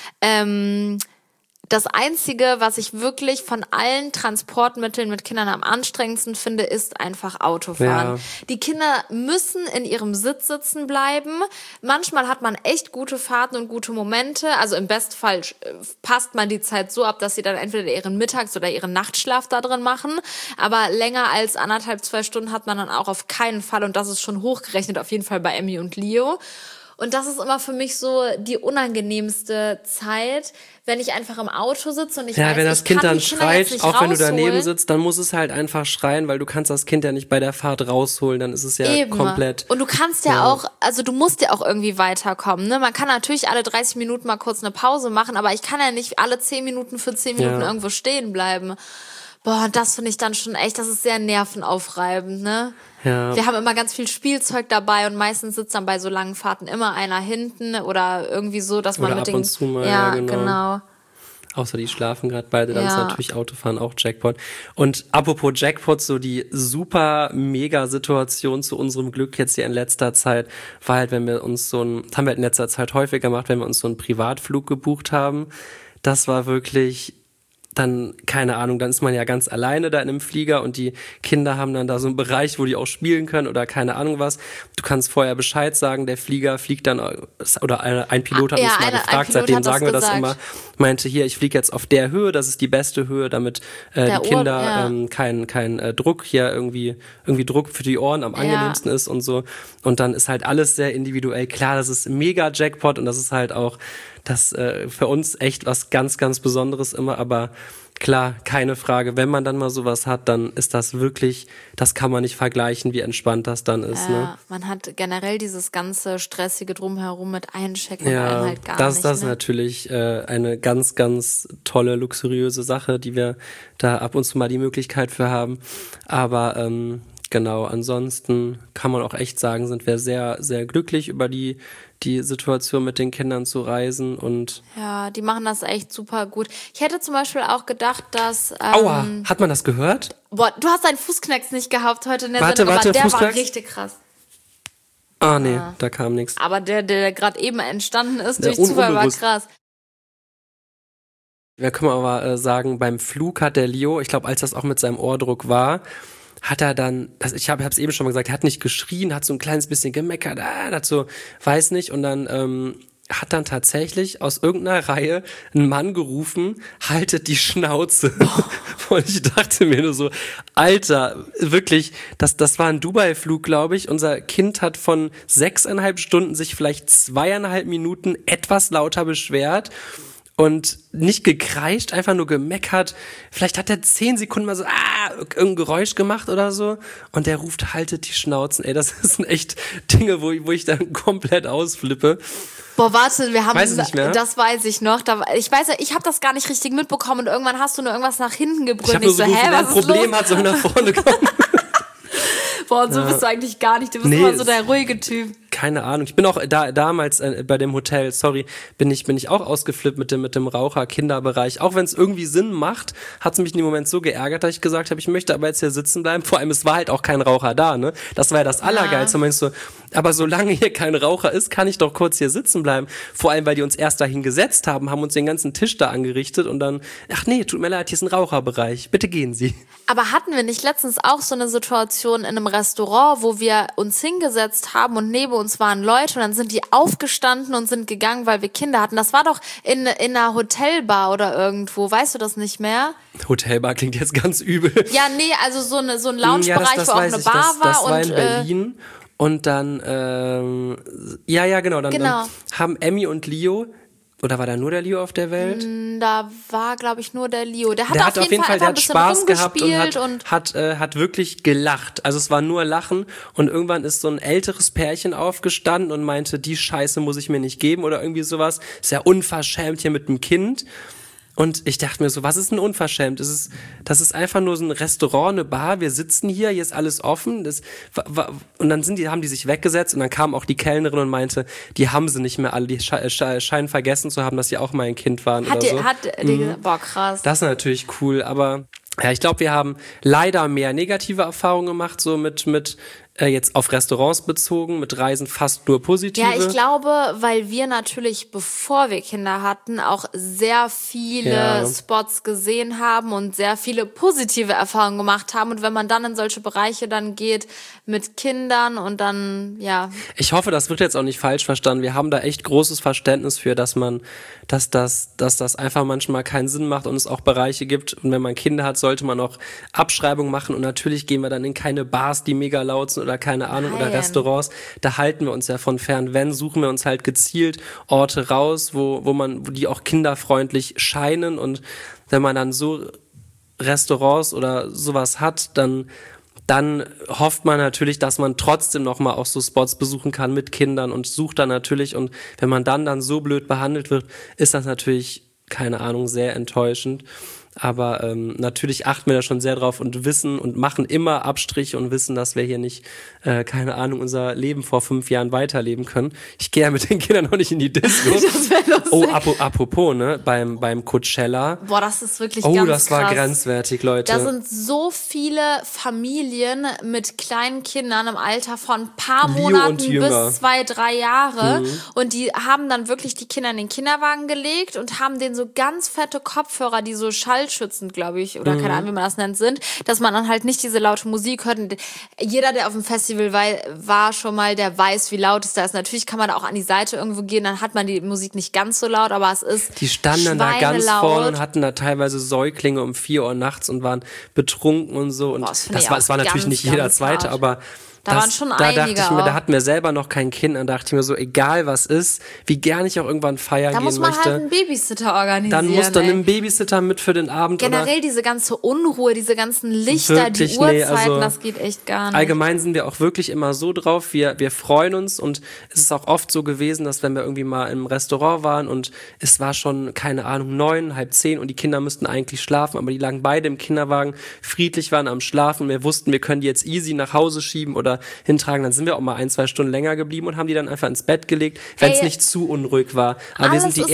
S1: Das Einzige, was ich wirklich von allen Transportmitteln mit Kindern am anstrengendsten finde, ist einfach Autofahren. Ja. Die Kinder müssen in ihrem Sitz sitzen bleiben. Manchmal hat man echt gute Fahrten und gute Momente. Also im Bestfall passt man die Zeit so ab, dass sie dann entweder ihren Mittags- oder ihren Nachtschlaf da drin machen. Aber länger als 1,5, 2 Stunden hat man dann auch auf keinen Fall. Und das ist schon hochgerechnet, auf jeden Fall bei Emmy und Leo. Und das ist immer für mich so die unangenehmste Zeit, wenn ich einfach im Auto sitze und ich weiß,
S2: wenn das Kind dann schreit, auch wenn du daneben
S1: sitzt,
S2: sitzt, dann muss es halt einfach schreien, weil du kannst das Kind ja nicht bei der Fahrt rausholen, dann ist es ja komplett.
S1: Und du kannst ja auch, also du musst ja auch irgendwie weiterkommen, ne? Man kann natürlich alle 30 Minuten mal kurz eine Pause machen, aber ich kann ja nicht alle 10 Minuten für 10 Minuten irgendwo stehen bleiben. Boah, und das finde ich dann schon echt, das ist sehr nervenaufreibend, ne?
S2: Ja.
S1: Wir haben immer ganz viel Spielzeug dabei und meistens sitzt dann bei so langen Fahrten immer einer hinten oder irgendwie so, dass man
S2: oder
S1: mit
S2: ab und zu mal,
S1: ja, genau.
S2: Außer die schlafen gerade beide, dann ist natürlich Autofahren auch Jackpot. Und apropos Jackpot, so die super mega Situation zu unserem Glück jetzt hier in letzter Zeit war halt, wenn wir uns haben wir halt in letzter Zeit häufig gemacht, wenn wir uns so einen Privatflug gebucht haben. Das war wirklich dann, keine Ahnung, dann ist man ja ganz alleine da in einem Flieger und die Kinder haben dann da so einen Bereich, wo die auch spielen können oder keine Ahnung was. Du kannst vorher Bescheid sagen, der Flieger fliegt dann, oder ein Pilot hat uns mal gefragt, seitdem sagen wir das immer, meinte hier, ich fliege jetzt auf der Höhe, das ist die beste Höhe, damit die Kinder kein Druck hier irgendwie Druck für die Ohren am angenehmsten ist und so. Und dann ist halt alles sehr individuell. Klar, das ist mega Jackpot und das ist halt auch das für uns echt was ganz, ganz Besonderes immer, aber klar, keine Frage, wenn man dann mal sowas hat, dann ist das wirklich, das kann man nicht vergleichen, wie entspannt das dann ist. Ne?
S1: Man hat generell dieses ganze stressige Drumherum mit Einchecken und allem halt gar
S2: das,
S1: nicht.
S2: Das ist natürlich eine ganz, ganz tolle, luxuriöse Sache, die wir da ab und zu mal die Möglichkeit für haben, aber genau, ansonsten kann man auch echt sagen, sind wir sehr, sehr glücklich über die Situation mit den Kindern zu reisen und
S1: ja, die machen das echt super gut. Ich hätte zum Beispiel auch gedacht, dass
S2: Aua, hat man das gehört?
S1: Boah, du hast deinen Fußknacks nicht gehabt heute in der
S2: Sendung,
S1: aber der
S2: Fußknacks?
S1: war richtig krass.
S2: Ah, nee, da kam nichts.
S1: Aber der gerade eben entstanden ist durch Zufall war krass.
S2: Wir können aber sagen, beim Flug hat der Leo, ich glaube, als das auch mit seinem Ohrdruck war, hat er dann, ich habe es eben schon mal gesagt, er hat nicht geschrien, hat so ein kleines bisschen gemeckert, hat so, weiß nicht, und dann hat dann tatsächlich aus irgendeiner Reihe ein Mann gerufen, haltet die Schnauze. Und ich dachte mir nur so, Alter, wirklich, das war ein Dubai-Flug, glaube ich. Unser Kind hat von 6,5 Stunden sich vielleicht 2,5 Minuten etwas lauter beschwert. Und nicht gekreischt, einfach nur gemeckert. Vielleicht hat er 10 Sekunden mal so, irgendein Geräusch gemacht oder so. Und der ruft, haltet die Schnauzen. Ey, das sind echt Dinge, wo ich dann komplett ausflippe.
S1: Boah, warte, wir haben,
S2: weiß es nicht mehr.
S1: Das weiß ich noch. Ich weiß ja, ich habe das gar nicht richtig mitbekommen und irgendwann hast du nur irgendwas nach hinten gebrüllt.
S2: Ich habe nur so gerufen, wer ein Problem hat, soll nach vorne kommen.
S1: Boah, und so bist du eigentlich gar nicht. Du bist immer so der ruhige Typ.
S2: Keine Ahnung. Ich bin auch damals bei dem Hotel, bin ich auch ausgeflippt mit dem Raucher-Kinderbereich. Auch wenn es irgendwie Sinn macht, hat es mich in dem Moment so geärgert, dass ich gesagt habe, ich möchte aber jetzt hier sitzen bleiben. Vor allem, es war halt auch kein Raucher da, ne? Das war ja das Allergeilste. Meinst du, aber solange hier kein Raucher ist, kann ich doch kurz hier sitzen bleiben. Vor allem, weil die uns erst dahin gesetzt haben uns den ganzen Tisch da angerichtet und dann, ach nee, tut mir leid, hier ist ein Raucherbereich. Bitte gehen Sie.
S1: Aber hatten wir nicht letztens auch so eine Situation in einem Restaurant, wo wir uns hingesetzt haben und neben uns waren Leute und dann sind die aufgestanden und sind gegangen, weil wir Kinder hatten. Das war doch in einer Hotelbar oder irgendwo. Weißt du das nicht mehr?
S2: Hotelbar klingt jetzt ganz übel.
S1: Ja, nee, also so ein Loungebereich, wo auch eine Bar war.
S2: Das war in Berlin. Und dann, genau, dann haben Emmy und Leo, oder war da nur der Leo auf der Welt?
S1: Da war, glaube ich, nur der Leo. Der hat auf jeden Fall
S2: der hat Spaß gehabt und hat wirklich gelacht. Also es war nur Lachen und irgendwann ist so ein älteres Pärchen aufgestanden und meinte, die Scheiße muss ich mir nicht geben oder irgendwie sowas. Ist ja unverschämt hier mit dem Kind. Und ich dachte mir so, was ist denn unverschämt? Das ist einfach nur so ein Restaurant, eine Bar, wir sitzen hier ist alles offen. Und dann haben die sich weggesetzt und dann kam auch die Kellnerin und meinte, die haben sie nicht mehr alle, die scheinen vergessen zu haben, dass sie auch mal ein Kind waren oder so.
S1: Boah, krass.
S2: Das ist natürlich cool, aber ja, ich glaube, wir haben leider mehr negative Erfahrungen gemacht, so mit jetzt auf Restaurants bezogen, mit Reisen fast nur positive.
S1: Ja, ich glaube, weil wir natürlich, bevor wir Kinder hatten, auch sehr viele Spots gesehen haben und sehr viele positive Erfahrungen gemacht haben. Und wenn man dann in solche Bereiche dann geht mit Kindern und dann, ja.
S2: Ich hoffe, das wird jetzt auch nicht falsch verstanden. Wir haben da echt großes Verständnis für, dass das einfach manchmal keinen Sinn macht und es auch Bereiche gibt. Und wenn man Kinder hat, sollte man auch Abschreibungen machen. Und natürlich gehen wir dann in keine Bars, die mega laut sind oder keine Ahnung, oder Restaurants, da halten wir uns ja von fern. Wenn, suchen wir uns halt gezielt Orte raus, wo die auch kinderfreundlich scheinen, und wenn man dann so Restaurants oder sowas hat, dann hofft man natürlich, dass man trotzdem nochmal auch so Spots besuchen kann mit Kindern und sucht dann natürlich, und wenn man dann so blöd behandelt wird, ist das natürlich, keine Ahnung, sehr enttäuschend. Aber natürlich achten wir da schon sehr drauf und wissen und machen immer Abstriche und wissen, dass wir hier nicht, keine Ahnung, unser Leben vor 5 Jahren weiterleben können. Ich gehe ja mit den Kindern noch nicht in die Disco.
S1: Das wäre lustig.
S2: Oh, apropos, ne, beim Coachella.
S1: Boah, das ist wirklich ganz krass.
S2: Oh, das war grenzwertig, Leute.
S1: Da sind so viele Familien mit kleinen Kindern im Alter von ein paar Monaten bis 2, 3 Jahre. Und die haben dann wirklich die Kinder in den Kinderwagen gelegt und haben denen so ganz fette Kopfhörer, die so schallschützend, glaube ich, oder keine Ahnung, wie man das nennt, sind, dass man dann halt nicht diese laute Musik hört. Und jeder, der auf dem Festival war schon mal, der weiß, wie laut es da ist. Natürlich kann man da auch an die Seite irgendwo gehen, dann hat man die Musik nicht ganz so laut, aber es ist
S2: die standen da ganz vorne und hatten da teilweise Säuglinge um 4 Uhr nachts und waren betrunken und so. Und
S1: boah,
S2: das war natürlich nicht jeder Zweite, aber
S1: waren schon einige
S2: dachte ich mir, da hatten wir selber noch kein Kind, und dachte ich mir so, egal was ist, wie gern ich auch irgendwann feiern gehen möchte.
S1: Da muss man halt einen Babysitter organisieren.
S2: Dann muss dann ein Babysitter mit für den Abend.
S1: Generell diese ganze Unruhe, diese ganzen Lichter, wirklich, die Uhrzeiten, das geht echt gar nicht.
S2: Allgemein sind wir auch wirklich immer so drauf, wir freuen uns, und es ist auch oft so gewesen, dass wenn wir irgendwie mal im Restaurant waren und es war schon, keine Ahnung, 9, halb 10 und die Kinder müssten eigentlich schlafen, aber die lagen beide im Kinderwagen, friedlich waren am Schlafen, und wir wussten, wir können die jetzt easy nach Hause schieben oder hintragen, dann sind wir auch mal 1, 2 Stunden länger geblieben und haben die dann einfach ins Bett gelegt, wenn es nicht zu unruhig war. Aber wir sind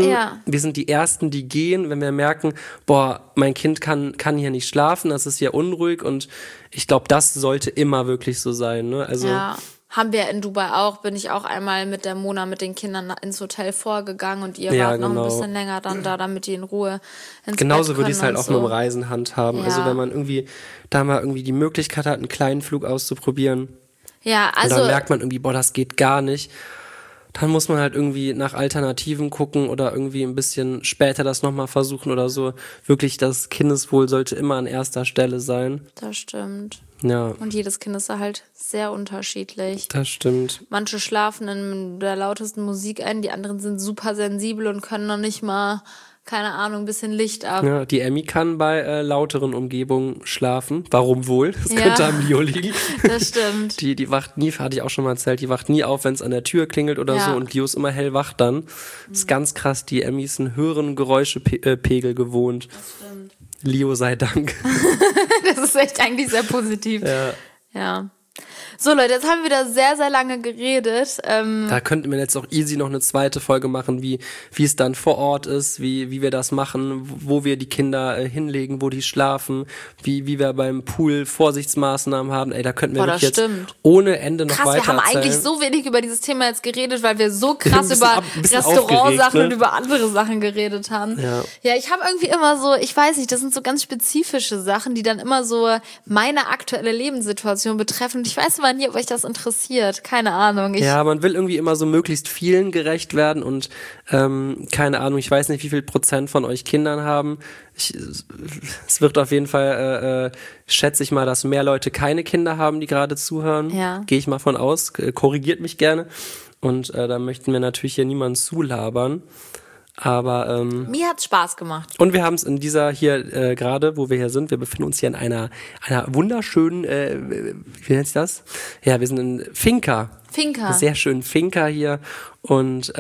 S2: die Ersten, die gehen, wenn wir merken, boah, mein Kind kann hier nicht schlafen, das ist hier unruhig, und ich glaube, das sollte immer wirklich so sein, ne? Also
S1: Haben wir in Dubai auch, bin ich auch einmal mit der Mona, mit den Kindern ins Hotel vorgegangen und ihr
S2: Ja,
S1: wart noch
S2: genau.
S1: ein bisschen länger dann da, damit die in Ruhe ins
S2: Genauso
S1: Bett
S2: würde ich es
S1: können
S2: halt
S1: und
S2: auch mit dem Reisen handhaben.
S1: Ja.
S2: Also wenn man irgendwie da mal irgendwie die Möglichkeit hat, einen kleinen Flug auszuprobieren
S1: Ja,
S2: und
S1: also
S2: dann merkt man irgendwie, boah, das geht gar nicht, dann muss man halt irgendwie nach Alternativen gucken oder irgendwie ein bisschen später das nochmal versuchen oder so. Wirklich, das Kindeswohl sollte immer an erster Stelle sein.
S1: das stimmt.
S2: Ja,
S1: Und jedes Kind ist da halt sehr unterschiedlich.
S2: das stimmt.
S1: Manche schlafen in der lautesten Musik ein, die anderen sind super sensibel und können noch nicht mal, keine Ahnung, ein bisschen Licht ab.
S2: Ja, die Emmy kann bei lauteren Umgebungen schlafen. Warum wohl? Das
S1: Ja.
S2: könnte am Leo liegen.
S1: Das stimmt.
S2: Die wacht nie, hatte ich auch schon mal erzählt, die wacht nie auf, wenn es an der Tür klingelt oder
S1: Ja.
S2: so und Leo ist immer hellwach dann. Das ist ganz krass, die Emmy ist einen höheren Geräuschepegel gewohnt.
S1: Das stimmt.
S2: Leo sei Dank.
S1: Das ist echt eigentlich sehr positiv.
S2: Ja.
S1: Ja. So Leute, jetzt haben wir wieder sehr, sehr lange geredet.
S2: Da könnten wir jetzt auch easy noch eine zweite Folge machen, wie es dann vor Ort ist, wie wir das machen, wo wir die Kinder hinlegen, wo die schlafen, wie wir beim Pool Vorsichtsmaßnahmen haben. Ey, da könnten wir
S1: Boah,
S2: wirklich
S1: das
S2: jetzt
S1: stimmt.
S2: ohne Ende noch
S1: Krass,
S2: weiter
S1: wir haben
S2: erzählen.
S1: eigentlich so wenig über dieses Thema jetzt geredet, weil wir so krass
S2: Ein
S1: über
S2: bisschen
S1: Restaurantsachen
S2: aufgeregt, ne?
S1: und über andere Sachen geredet haben. Ja, ich habe irgendwie immer so, ich weiß nicht, das sind so ganz spezifische Sachen, die dann immer so meine aktuelle Lebenssituation betreffen. Und ich weiß immer nie, ob euch das interessiert. Keine Ahnung.
S2: Ja, man will irgendwie immer so möglichst vielen gerecht werden und keine Ahnung, ich weiß nicht, wie viel Prozent von euch Kindern haben. Es wird auf jeden Fall, schätze ich mal, dass mehr Leute keine Kinder haben, die gerade zuhören.
S1: Ja.
S2: Gehe ich mal von aus. Korrigiert mich gerne. Und da möchten wir natürlich hier niemanden zulabern. Aber
S1: mir hat's Spaß gemacht.
S2: und wir haben es in dieser hier gerade, wo wir hier sind, wir befinden uns hier in einer wunderschönen, wie nennt sich das? Ja, wir sind in Finca.
S1: Finca.
S2: Sehr schönen Finca hier und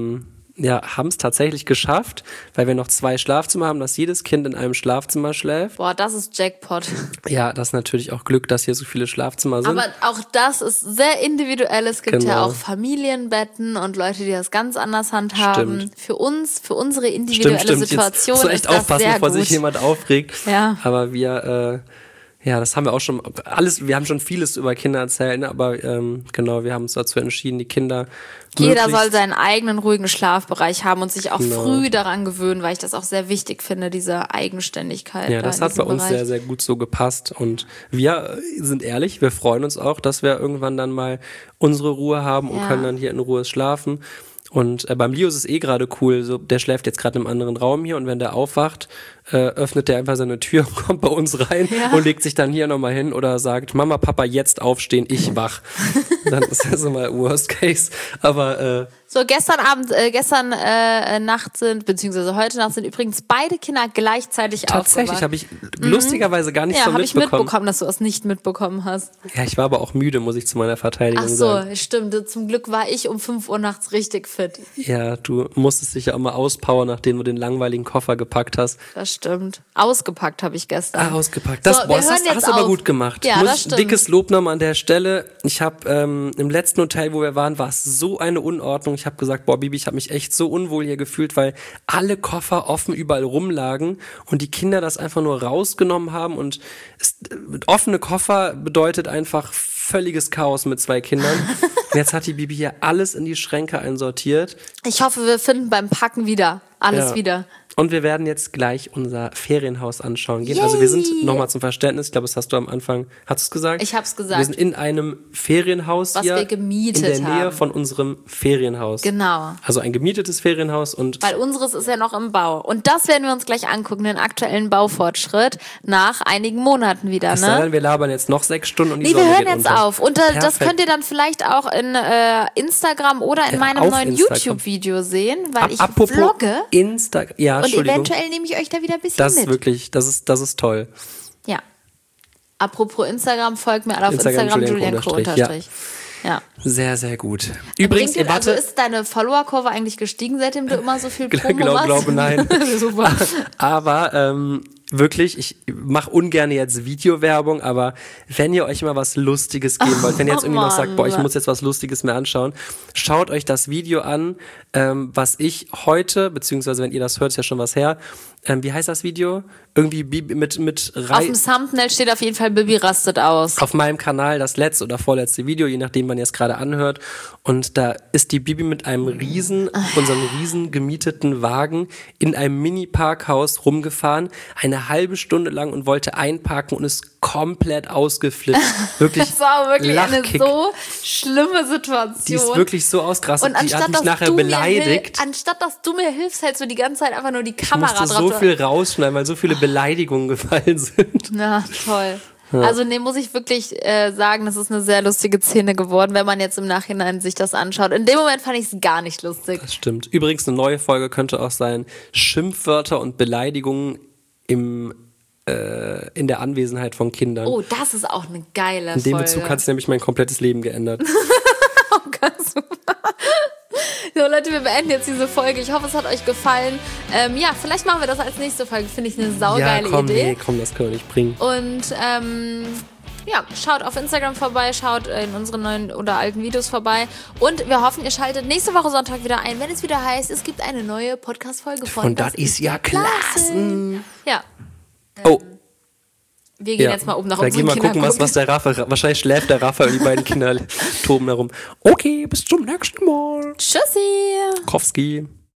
S2: ja, haben es tatsächlich geschafft, weil wir noch 2 Schlafzimmer haben, dass jedes Kind in einem Schlafzimmer schläft.
S1: Boah, das ist Jackpot.
S2: Ja, das ist natürlich auch Glück, dass hier so viele Schlafzimmer sind.
S1: Aber auch das ist sehr individuell. Es gibt ja
S2: Genau.
S1: auch Familienbetten und Leute, die das ganz anders handhaben.
S2: Stimmt.
S1: Für uns, für unsere individuelle Situation
S2: Jetzt musst du
S1: ist
S2: echt
S1: das
S2: aufpassen,
S1: sehr
S2: bevor
S1: gut.
S2: sich jemand aufregt.
S1: Ja.
S2: Aber wir, ja, das haben wir auch schon wir haben schon vieles über Kinder erzählt, ne? Aber genau, wir haben uns dazu entschieden, die Kinder
S1: Jeder
S2: möglichst-
S1: soll seinen eigenen ruhigen Schlafbereich haben und sich auch
S2: Genau.
S1: früh daran gewöhnen, weil ich das auch sehr wichtig finde, diese Eigenständigkeit.
S2: Ja,
S1: da
S2: das
S1: in
S2: hat bei
S1: diesem
S2: uns
S1: Bereich.
S2: sehr, sehr gut so gepasst. Und wir sind ehrlich, wir freuen uns auch, dass wir irgendwann dann mal unsere Ruhe haben und
S1: Ja.
S2: können dann hier in Ruhe schlafen. Und beim Leo ist es gerade cool, so, der schläft jetzt gerade im anderen Raum hier und wenn der aufwacht, öffnet der einfach seine Tür und kommt bei uns rein
S1: Ja.
S2: und legt sich dann hier nochmal hin oder sagt, Mama, Papa, jetzt aufstehen, ich wach. Dann ist das immer Worst Case. Aber
S1: So, gestern Nacht beziehungsweise heute Nacht sind übrigens beide Kinder gleichzeitig
S2: tatsächlich
S1: aufgewacht.
S2: habe ich lustigerweise gar nicht
S1: Ja,
S2: so
S1: habe ich
S2: mitbekommen.
S1: mitbekommen, dass du es nicht mitbekommen hast.
S2: Ja, ich war aber auch müde, muss ich zu meiner Verteidigung
S1: Ach
S2: sagen.
S1: so, stimmt. Zum Glück war ich um 5 Uhr nachts richtig fit.
S2: Ja, du musstest dich ja immer auspowern, nachdem du den langweiligen Koffer gepackt hast.
S1: Das stimmt. Ausgepackt habe ich gestern.
S2: Ausgepackt. Das,
S1: So,
S2: boah,
S1: wir
S2: das
S1: hören
S2: hast,
S1: jetzt
S2: hast du aber
S1: auf.
S2: gut gemacht.
S1: Ja,
S2: Muss
S1: das
S2: ich-
S1: stimmt.
S2: Dickes Lob nochmal an der Stelle. Ich habe im letzten Hotel, wo wir waren, war es so eine Unordnung. Ich habe gesagt, boah, Bibi, ich habe mich echt so unwohl hier gefühlt, weil alle Koffer offen überall rumlagen und die Kinder das einfach nur rausgenommen haben und offene Koffer bedeutet einfach völliges Chaos mit 2 Kindern. Und jetzt hat die Bibi hier alles in die Schränke einsortiert.
S1: Ich hoffe, wir finden beim Packen wieder alles
S2: Ja.
S1: wieder.
S2: Und wir werden jetzt gleich unser Ferienhaus anschauen gehen. Also wir sind, nochmal zum Verständnis, ich glaube, das hast du am Anfang, hast du es gesagt?
S1: Ich hab's gesagt.
S2: Wir sind in einem Ferienhaus
S1: Was
S2: hier
S1: wir gemietet
S2: in der Nähe
S1: haben.
S2: von unserem Ferienhaus.
S1: Genau.
S2: Also ein gemietetes Ferienhaus und
S1: Weil unseres ist ja noch im Bau. Und das werden wir uns gleich angucken, den aktuellen Baufortschritt nach einigen Monaten wieder,
S2: es sei
S1: ne?
S2: denn, wir labern jetzt noch 6 Stunden und die
S1: Nee,
S2: Sonne
S1: wir hören
S2: geht
S1: jetzt
S2: unter.
S1: auf. Und das
S2: Perfekt.
S1: könnt ihr dann vielleicht auch in Instagram oder in
S2: Ja,
S1: meinem
S2: auf
S1: neuen
S2: Instagram.
S1: YouTube-Video sehen, weil ich
S2: Apropos
S1: vlogge
S2: Instagram. Ja,
S1: und
S2: Entschuldigung.
S1: eventuell nehme ich euch da wieder ein bisschen
S2: Das ist
S1: mit.
S2: wirklich, das ist toll.
S1: Ja. Apropos Instagram, folgt mir alle auf
S2: Instagram,
S1: Instagram,
S2: Julienko
S1: Julienko
S2: unterstrich,
S1: Ja.
S2: Sehr, sehr gut. Übrigens,
S1: Bringt dir, also
S2: warte,
S1: ist deine Follower-Kurve eigentlich gestiegen, seitdem du immer so viel Promo machst?
S2: glaube, nein.
S1: Super.
S2: Aber wirklich, ich mache ungern jetzt Videowerbung, aber wenn ihr euch mal was Lustiges geben wollt, wenn ihr jetzt irgendwie noch sagt, boah, ich muss jetzt was Lustiges mehr anschauen, schaut euch das Video an, was ich heute, beziehungsweise wenn ihr das hört, ist ja schon was her, wie heißt das Video? Irgendwie mit
S1: Auf dem Thumbnail steht auf jeden Fall Bibi rastet aus.
S2: Auf meinem Kanal das letzte oder vorletzte Video, je nachdem, wann ihr es gerade anhört. Und da ist die Bibi mit einem unserem riesen gemieteten Wagen in einem Mini-Parkhaus rumgefahren, eine halbe Stunde lang und wollte einparken und ist komplett ausgeflippt. Wirklich
S1: Das war wirklich
S2: Lachkick.
S1: eine so schlimme Situation.
S2: Die ist wirklich so ausgerastet,
S1: und
S2: die hat mich nachher beleidigt.
S1: Anstatt dass du mir hilfst, hältst du die ganze Zeit einfach nur die
S2: Ich
S1: Kamera
S2: musste
S1: drauf.
S2: so viel rausschneiden, weil so viele Beleidigungen gefallen sind.
S1: Na, toll. Ja. Also muss ich wirklich sagen, das ist eine sehr lustige Szene geworden, wenn man jetzt im Nachhinein sich das anschaut. In dem Moment fand ich es gar nicht lustig.
S2: Das stimmt. Übrigens, eine neue Folge könnte auch sein, Schimpfwörter und Beleidigungen in der Anwesenheit von Kindern.
S1: Oh, das ist auch eine geile Folge.
S2: In dem Bezug hat sich nämlich mein komplettes Leben geändert.
S1: Oh, ganz super. So, Leute, wir beenden jetzt diese Folge. Ich hoffe, es hat euch gefallen. Ja, vielleicht machen wir das als nächste Folge. Finde ich eine saugeile Idee.
S2: Nee, komm, das können wir nicht bringen.
S1: Und ja, schaut auf Instagram vorbei, schaut in unseren neuen oder alten Videos vorbei. Und wir hoffen, ihr schaltet nächste Woche Sonntag wieder ein, wenn es wieder heißt, es gibt eine neue Podcast-Folge von
S2: Und das ist ja klasse.
S1: Ja.
S2: Oh.
S1: Wir gehen jetzt mal oben nach
S2: unseren Kindern. Gehen mal gucken, was der Rafa, wahrscheinlich schläft der Rafa und die beiden Kinder toben herum. Okay, bis zum nächsten Mal.
S1: Tschüssi.
S2: Kowski.